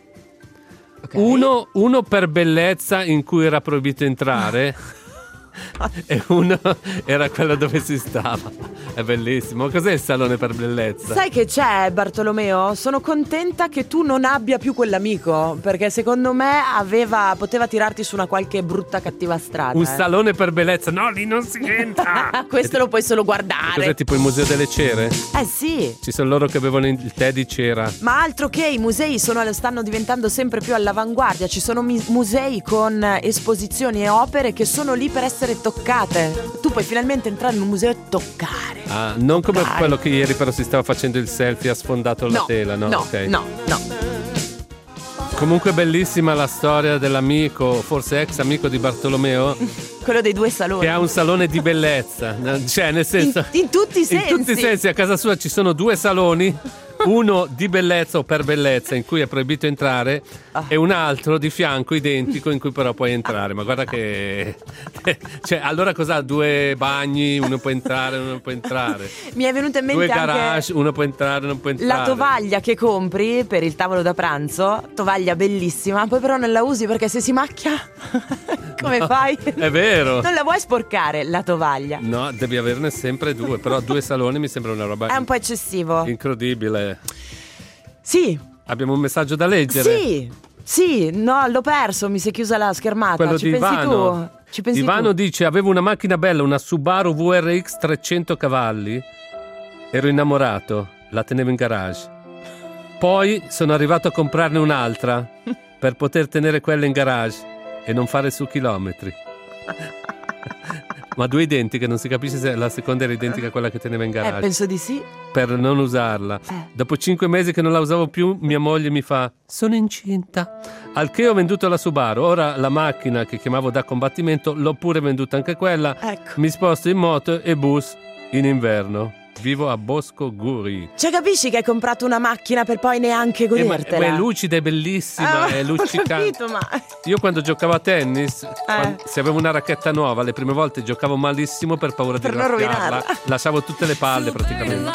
S4: uno, uno per bellezza in cui era proibito entrare e uno era quello dove si stava. È bellissimo. Cos'è il salone per bellezza?
S2: Sai che c'è, Bartolomeo? Sono contenta che tu non abbia più quell'amico, perché secondo me aveva, poteva tirarti su una qualche brutta cattiva strada.
S4: Un
S2: eh.
S4: salone per bellezza? No, lì non si entra.
S2: Questo lo puoi solo
S4: Cos'è,
S2: guardare.
S4: tipo il museo delle cere?
S2: Eh sì.
S4: Ci sono loro che bevono il tè di cera.
S2: Ma altro che i musei sono, stanno diventando sempre più all'avanguardia. Ci sono mi- musei con esposizioni e opere che sono lì per essere toccate. Tu puoi finalmente entrare in un museo e toccare.
S4: Ah, non come
S2: Dai.
S4: quello che ieri però si stava facendo il selfie, ha sfondato la
S2: No,
S4: tela, no?
S2: no,
S4: Ok.
S2: no, no.
S4: Comunque bellissima la storia dell'amico, forse ex amico di Bartolomeo,
S2: Quello dei due saloni.
S4: che ha un salone di bellezza. Cioè, nel senso,
S2: In, in tutti i sensi.
S4: in tutti i sensi, a casa sua ci sono due saloni, uno di bellezza o per bellezza in cui è proibito entrare e un altro di fianco identico in cui però puoi entrare. Ma guarda che cioè, allora cos'ha? Due bagni, uno può entrare, uno non può entrare.
S2: Mi è venuta in mente
S4: Due garage,
S2: anche
S4: uno può entrare, non può entrare.
S2: la tovaglia che compri per il tavolo da pranzo, tovaglia bellissima, poi però non la usi perché se si macchia Come
S4: No,
S2: fai?
S4: È vero.
S2: Non la vuoi sporcare la tovaglia?
S4: No, devi averne sempre due, però due saloni mi sembra una roba
S2: È un po' eccessivo.
S4: incredibile.
S2: Sì.
S4: Abbiamo un messaggio da leggere.
S2: Sì. Sì, no, l'ho perso, mi si è chiusa la schermata.
S4: Quello
S2: Ci
S4: di
S2: pensi
S4: Ivano.
S2: tu? Ci pensi
S4: Ivano
S2: tu?
S4: dice: avevo una macchina bella, una Subaru V R X trecento cavalli. Ero innamorato, la tenevo in garage. Poi sono arrivato a comprarne un'altra per poter tenere quella in garage e non fare su chilometri. Ma due identiche, non si capisce se la seconda era identica a quella che teneva in
S2: Eh,
S4: garage.
S2: penso di sì.
S4: Per non usarla.
S2: Eh.
S4: Dopo cinque mesi che non la usavo più, mia moglie mi fa: sono incinta. Al che ho venduto la Subaru. Ora la macchina che chiamavo da combattimento l'ho pure venduta anche quella.
S2: Ecco.
S4: Mi sposto in moto e bus in inverno. Vivo a Bosco Guri.
S2: Cioè, capisci che hai comprato una macchina per poi neanche
S4: Eh, ma,
S2: godertela?
S4: ma è lucida, è bellissima,
S2: Ah,
S4: è
S2: ho
S4: luccicante.
S2: capito, ma...
S4: Io quando giocavo a tennis,
S2: Eh.
S4: quando- se avevo una racchetta nuova, le prime volte giocavo malissimo per paura
S2: Per
S4: di
S2: non
S4: graffiarla.
S2: rovinarla.
S4: Lasciavo tutte le palle praticamente.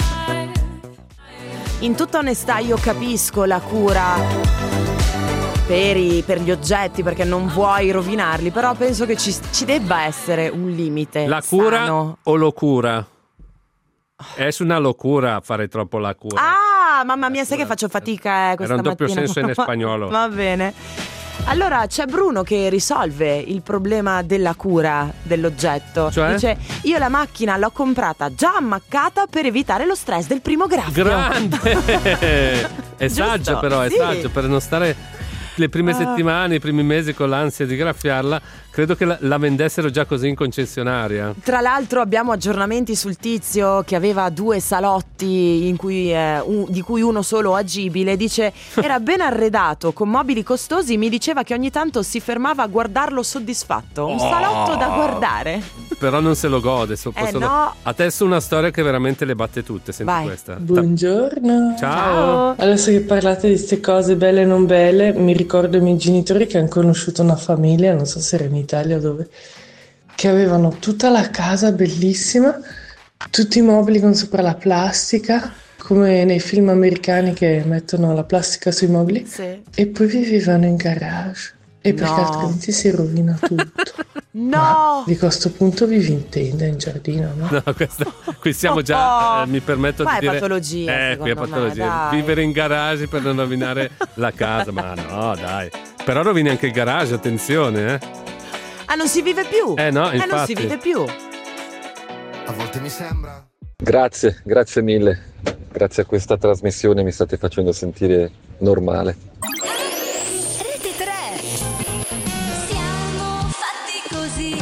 S2: In tutta onestà io capisco la cura per, i- per gli oggetti, perché non vuoi rovinarli, però penso che ci, ci debba essere un limite
S4: La cura
S2: sano.
S4: o locura? È su una locura fare troppo la cura.
S2: Ah, mamma mia, sai che faccio fatica eh, questa
S4: Era un doppio
S2: mattina.
S4: senso in spagnolo.
S2: Va bene. Allora c'è Bruno che risolve il problema della cura dell'oggetto.
S4: Cioè?
S2: Dice: io la macchina l'ho comprata già ammaccata per evitare lo stress del primo graffio.
S4: Grande! È saggio però, è
S2: Sì.
S4: saggio per non stare le prime
S2: Ah.
S4: settimane, i primi mesi con l'ansia di graffiarla. Credo che la, la vendessero già così in concessionaria.
S2: Tra l'altro abbiamo aggiornamenti sul tizio che aveva due salotti in cui, eh, un- di cui uno solo agibile. Dice: era ben arredato con mobili costosi, mi diceva che ogni tanto si fermava a guardarlo soddisfatto. Un
S4: Oh.
S2: salotto da guardare.
S4: Però non se lo gode. so-
S2: Eh,
S4: posso-
S2: no.
S4: Adesso una storia che veramente le batte tutte. Senti
S2: Vai.
S4: questa.
S15: Buongiorno.
S4: Ciao.
S15: Adesso che parlate di queste cose belle e non belle, mi ricordo i miei genitori che hanno conosciuto una famiglia, non so se era in Italia o dove, che avevano tutta la casa bellissima, tutti i mobili con sopra la plastica, come nei film americani che mettono la plastica sui mobili,
S2: Sì.
S15: e poi vivevano in garage. E perché
S2: No.
S15: altrimenti si rovina tutto.
S2: No!
S15: Di questo punto vivi in tenda, in giardino, no?
S4: No, questa- qui siamo già, eh, mi permetto
S2: Qua
S4: di
S2: è
S4: dire...
S2: patologia,
S4: Eh, qui è
S2: secondo me,
S4: patologia.
S2: dai.
S4: Vivere in garage per non rovinare la casa, ma no, dai. Però rovini anche il garage, attenzione, eh.
S2: Ah, non si vive più?
S4: Eh, no,
S2: Eh, non si
S4: infatti.
S2: vive più.
S16: A volte mi sembra.
S17: Grazie, grazie mille. Grazie a questa trasmissione mi state facendo sentire normale.
S7: Rete tre. Siamo fatti così.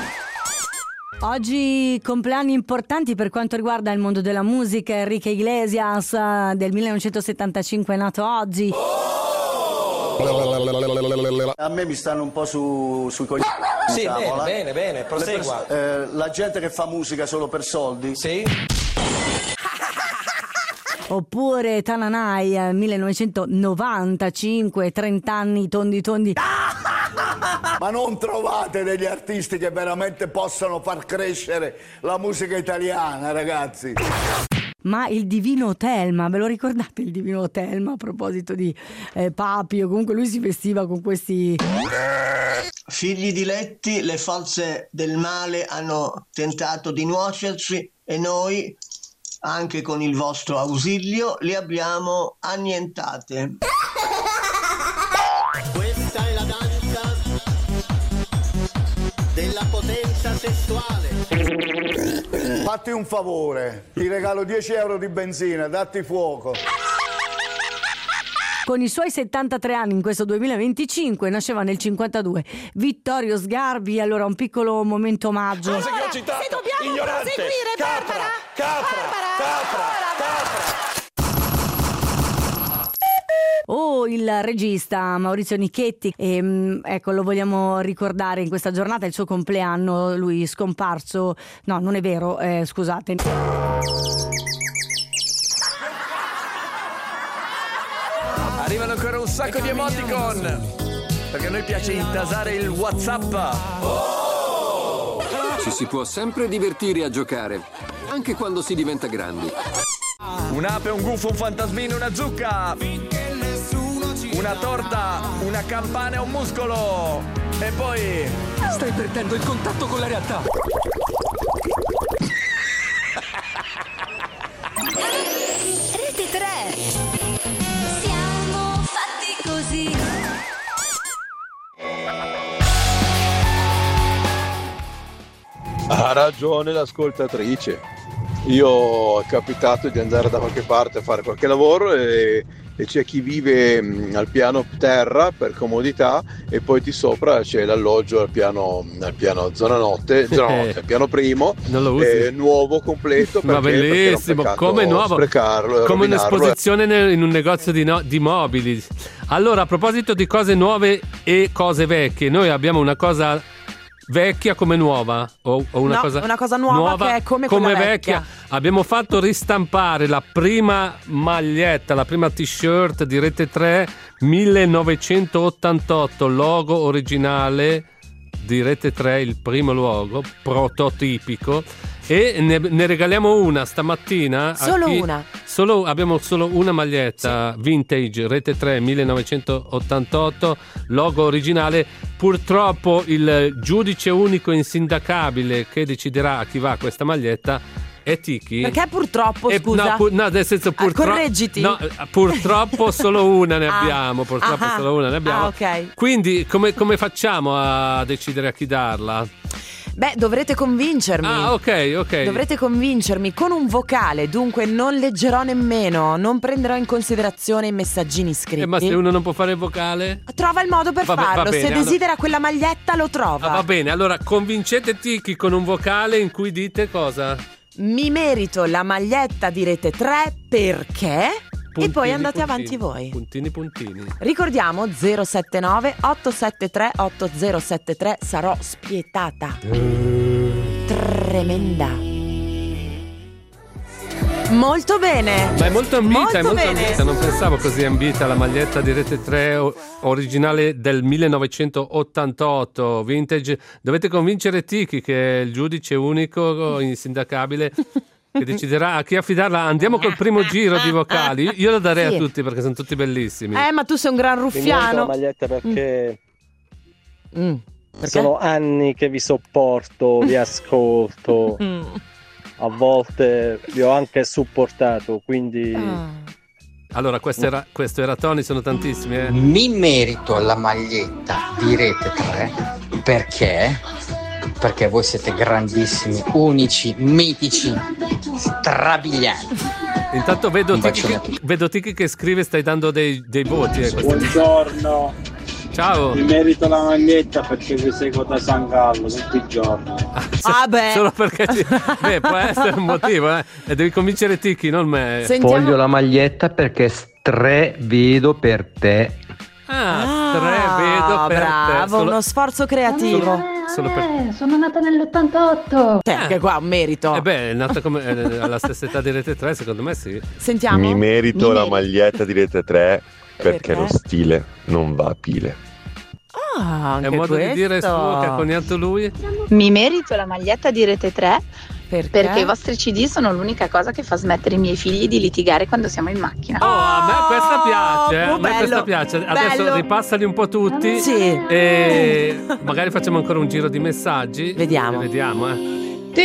S18: Oggi compleanni importanti per quanto riguarda il mondo della musica. Enrique Iglesias eh, del millenovecentosettantacinque è nato oggi.
S19: A me mi stanno un po' su, sui coglioni.
S20: Sì,
S19: diciamo,
S20: bene,
S19: eh.
S20: bene, bene, prosegua.
S19: Le pers- eh, la gente che fa musica solo per soldi.
S20: Sì.
S18: Oppure Tananai eh, millenovecentonovantacinque, trenta anni tondi tondi.
S19: Ma non trovate degli artisti che veramente possano far crescere la musica italiana, ragazzi.
S18: Ma il Divino Telma, ve lo ricordate il Divino Telma a proposito di eh, Papi? O comunque lui si vestiva con questi...
S21: Figli diletti, le forze del male hanno tentato di nuocerci e noi, anche con il vostro ausilio, li abbiamo annientate.
S22: Questa è la danza della potenza sessuale.
S19: Fatti un favore, ti regalo dieci euro di benzina, datti fuoco.
S18: Con i suoi settantatré anni in questo duemilaventicinque nasceva nel cinquantadue Vittorio Sgarbi. Allora un piccolo momento omaggio.
S22: Cosa che ho citato? Se dobbiamo ignorante, proseguire, capra, capra, capra, capra.
S18: Oh, il regista Maurizio Nichetti, e, ecco, lo vogliamo ricordare in questa giornata, è il suo compleanno, lui scomparso, no, non è vero, eh, scusate.
S20: Arrivano ancora un sacco di emoticon, perché a noi piace intasare il WhatsApp.
S23: Ci si può sempre divertire a giocare, anche quando si diventa grandi.
S20: Un'ape, un gufo, un fantasmino, una zucca. Finché nessuno ci una torta, una campana e un muscolo. E poi...
S23: Stai perdendo il contatto con la realtà.
S7: Rete tre. Siamo fatti così.
S3: Ha ragione l'ascoltatrice. Io è capitato di andare da qualche parte a fare qualche lavoro e, e c'è chi vive mh, al piano terra per comodità e poi di sopra c'è l'alloggio al piano, al piano zona notte, zona notte, al piano primo,
S4: Non lo usi?
S3: eh, nuovo, completo.
S4: Ma
S3: perché- perché era un
S4: bellissimo,
S3: peccato
S4: come nuovo,
S3: sprecarlo e
S4: come
S3: rovinarlo.
S4: un'esposizione nel- in un negozio di, no- di mobili. Allora, a proposito di cose nuove e cose vecchie, noi abbiamo una cosa vecchia come nuova o, o una,
S2: No,
S4: cosa
S2: una cosa nuova che è come quella vecchia.
S4: Abbiamo fatto ristampare la prima maglietta, la prima t-shirt di Rete tre millenovecentottantotto, logo originale di Rete tre, il primo logo prototipico, e ne, ne regaliamo una stamattina a
S2: Solo
S4: chi-
S2: una.
S4: Solo, abbiamo solo una maglietta vintage Rete tre millenovecentottantotto, logo originale. Purtroppo il giudice unico insindacabile che deciderà a chi va questa maglietta è Tiki.
S2: Perché purtroppo,
S4: E-
S2: scusa?
S4: no, pu- no, nel senso purtroppo,
S2: correggiti.
S4: no, eh, purtroppo solo una ne
S2: Ah.
S4: abbiamo. Purtroppo
S2: Ah.
S4: solo una ne abbiamo.
S2: Ah, ok.
S4: Quindi come, come facciamo a decidere a chi darla?
S2: Beh, dovrete convincermi.
S4: Ah, ok, ok.
S2: Dovrete convincermi con un vocale, dunque non leggerò nemmeno, non prenderò in considerazione i messaggini scritti.
S4: Eh, ma se uno non può fare vocale?
S2: Trova il modo per
S4: Vabbè, va
S2: farlo,
S4: bene,
S2: se
S4: allora-
S2: desidera quella maglietta lo trova.
S4: Ah, va bene, allora convincete Tiki con un vocale in cui dite cosa?
S2: Mi merito la maglietta di Rete tre perché... e poi andate
S4: puntini,
S2: avanti voi.
S4: Puntini puntini.
S2: Ricordiamo zero sette nove otto sette tre otto zero sette tre. Sarò spietata. Tremenda. Molto bene.
S4: Ma è molto ambita,
S2: Molto
S4: è molto
S2: bene.
S4: ambita, non pensavo così ambita la maglietta di Rete tre o- originale del millenovecentottantotto, vintage. Dovete convincere Tiki, che è il giudice unico insindacabile che deciderà a chi affidarla. Andiamo col primo giro di vocali. Io lo darei
S2: Sì.
S4: a tutti perché sono tutti bellissimi.
S2: Eh, ma tu sei un gran
S5: Mi merito la
S2: ruffiano.
S5: maglietta perché
S2: Mm. Perché?
S5: sono anni che vi sopporto, vi ascolto.
S2: Mm.
S5: A volte vi ho anche supportato, quindi
S4: Allora, questo era, questo era Tony, sono tantissimi. Eh.
S6: Mi merito la maglietta di Rete tre perché perché voi siete grandissimi, unici, mitici, strabilianti.
S4: Intanto vedo
S6: Un
S4: Tiki,
S6: bacione a
S4: che, vedo Tiki che scrive, stai dando dei, dei voti. Eh, questa-
S24: Buongiorno.
S4: Ciao.
S24: Mi merito la maglietta perché vi seguo da San Gallo tutti i giorni.
S2: Ah, beh.
S4: Solo perché ci- beh, può essere un motivo, eh. E devi convincere Tiki, non me.
S11: Voglio la maglietta perché strevedo per te.
S4: Ah, tre vedo per
S2: bravo,
S4: te. Solo-
S2: uno sforzo creativo.
S4: solo per-
S25: Eh, sono nata nell'ottantotto.
S2: Te, anche qua un merito.
S4: Eh beh, è nata come, eh, alla stessa età di Rete tre, secondo me sì.
S2: Sentiamo.
S26: Mi merito
S2: Mi
S26: la
S2: merito.
S26: maglietta di Rete tre perché,
S2: Perché?
S26: lo stile non va a pile.
S2: Ah, anche
S4: È un modo
S2: questo.
S4: di dire suo che ha coniato lui?
S27: Mi merito la maglietta di Rete tre
S2: perché?
S27: perché i vostri C D sono l'unica cosa che fa smettere i miei figli di litigare quando siamo in macchina.
S4: Oh, a me questa piace, eh,
S27: oh,
S4: a me questa
S27: bello,
S4: piace. Adesso
S27: bello.
S4: ripassali un po' tutti.
S2: Sì.
S4: E magari facciamo ancora un giro di messaggi.
S2: Vediamo.
S4: E vediamo, eh.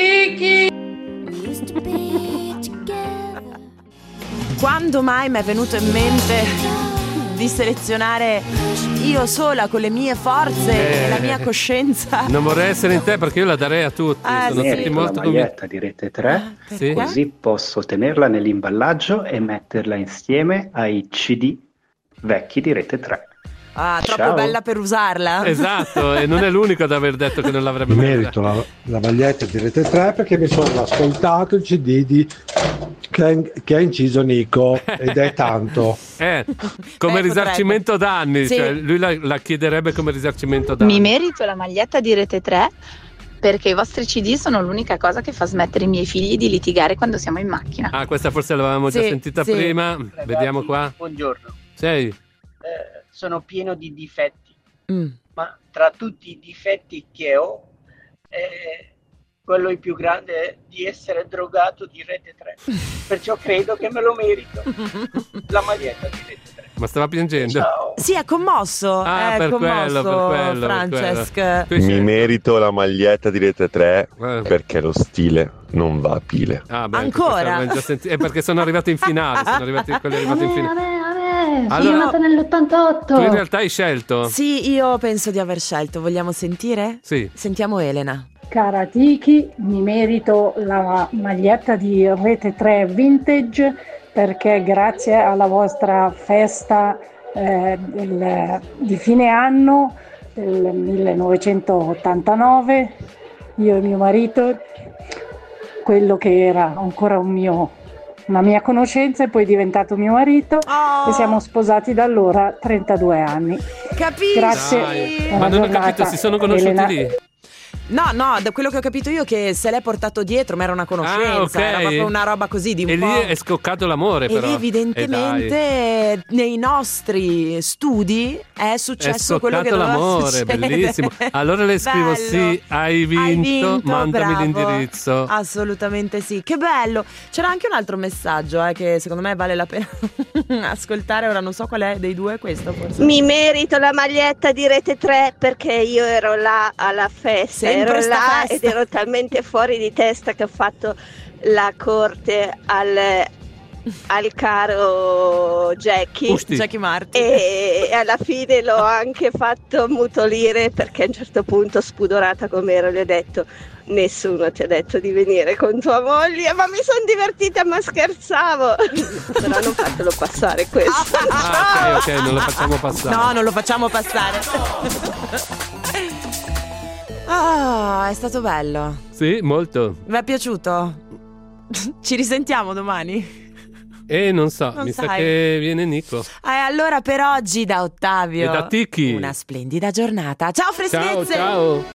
S2: Quando mai mi è venuto in mente di selezionare io sola con le mie forze
S4: Eh.
S2: e la mia coscienza?
S4: Non vorrei essere in te perché io la darei a tutti.
S2: Ah,
S4: Sono
S2: sì.
S4: tutti
S28: La
S4: molto convinti.
S28: maglietta di Rete tre,
S4: Sì.
S28: così posso tenerla nell'imballaggio e metterla insieme ai C D vecchi di Rete tre.
S2: Ah, troppo
S28: Ciao.
S2: bella per usarla.
S4: Esatto, e non è l'unico ad aver detto che non l'avrebbe
S29: Mi
S4: mai
S29: merito la, la maglietta di Rete tre perché mi sono ascoltato il C D di, che, ha, che ha inciso Nico ed è tanto.
S4: Eh, come
S27: Beh,
S4: risarcimento danni,
S27: Sì.
S4: cioè lui la, la chiederebbe come risarcimento danni.
S27: Mi merito la maglietta di Rete tre perché i vostri C D sono l'unica cosa che fa smettere i miei figli di litigare quando siamo in macchina.
S4: Ah, questa forse l'avevamo già
S27: Sì,
S4: sentita
S27: sì.
S4: prima.
S30: Ragazzi,
S4: Vediamo qua.
S30: Buongiorno.
S4: Sei.
S30: Eh, sono pieno di difetti,
S2: Mm.
S30: ma tra tutti i difetti che ho, eh, quello il più grande è di essere drogato di Rete tre. Perciò credo che me lo merito. La maglietta di Rete tre.
S4: Ma stava piangendo?
S2: Sì, è commosso.
S4: Ah,
S2: è
S4: per
S2: commosso,
S4: quello, per quello, per
S2: Francesc.
S4: quello.
S26: Mi merito la maglietta di Rete tre perché lo stile non va a pile.
S4: Ah, beh,
S2: Ancora?
S4: questo già senti- È perché sono arrivati in finale. Sono arrivati quelli arrivati in finale.
S25: Eh,
S4: Allora-
S25: sono nata nell'ottantotto.
S4: Tu in realtà hai scelto?
S2: Sì, io penso di aver scelto. Vogliamo sentire?
S4: Sì.
S2: Sentiamo Elena.
S25: Cara Tiki, mi merito la maglietta di Rete tre Vintage perché grazie alla vostra festa eh, del- di fine anno del millenovecentottantanove, io e mio marito, quello che era ancora un mio, una mia conoscenza è poi diventato mio marito e siamo sposati da allora trentadue anni.
S2: Capisci?
S25: Grazie.
S4: Dai.
S25: Buona
S4: Ma non ho
S25: giornata,
S4: capito, si sono conosciuti
S25: Elena.
S4: lì?
S2: No, no, da quello che ho capito io che se l'è portato dietro, ma era una conoscenza,
S4: Ah, ok.
S2: era proprio una roba così di un
S4: E
S2: po'.
S4: lì è scoccato l'amore,
S2: E
S4: però.
S2: lì
S4: E
S2: evidentemente
S4: dai.
S2: nei nostri studi è
S4: È
S2: successo quello che
S4: scoccato
S2: doveva
S4: l'amore,
S2: succedere.
S4: bellissimo. Allora le scrivo:
S2: Bello.
S4: sì, hai vinto,
S2: Hai vinto,
S4: mandami
S2: bravo.
S4: l'indirizzo.
S2: Assolutamente sì, che bello. C'era anche un altro messaggio eh, che secondo me vale la pena ascoltare. Ora non so qual è dei due, questo forse.
S1: Mi merito la maglietta di Rete tre perché io ero là alla festa,
S2: Sempre
S1: ero
S2: sta
S1: là
S2: festa.
S1: ed ero talmente fuori di testa che ho fatto la corte al, al caro Jackie,
S2: Usti. Jackie Martin.
S1: e alla fine l'ho anche fatto mutolire perché a un certo punto, spudorata come ero, gli ho detto: nessuno ti ha detto di venire con tua moglie, ma mi sono divertita, ma scherzavo. Però non fatelo passare questo.
S4: Ah, ok, ok, non lo facciamo passare.
S2: No, non lo facciamo passare. Ah, è stato bello.
S4: Sì, molto.
S2: Vi è piaciuto? Ci risentiamo domani?
S4: E non so,
S2: Non
S4: mi sa
S2: sai.
S4: che viene Nico.
S2: E allora per oggi da Ottavio
S4: E da Tiki.
S2: una splendida giornata. Ciao freschezze!
S4: Ciao, ciao.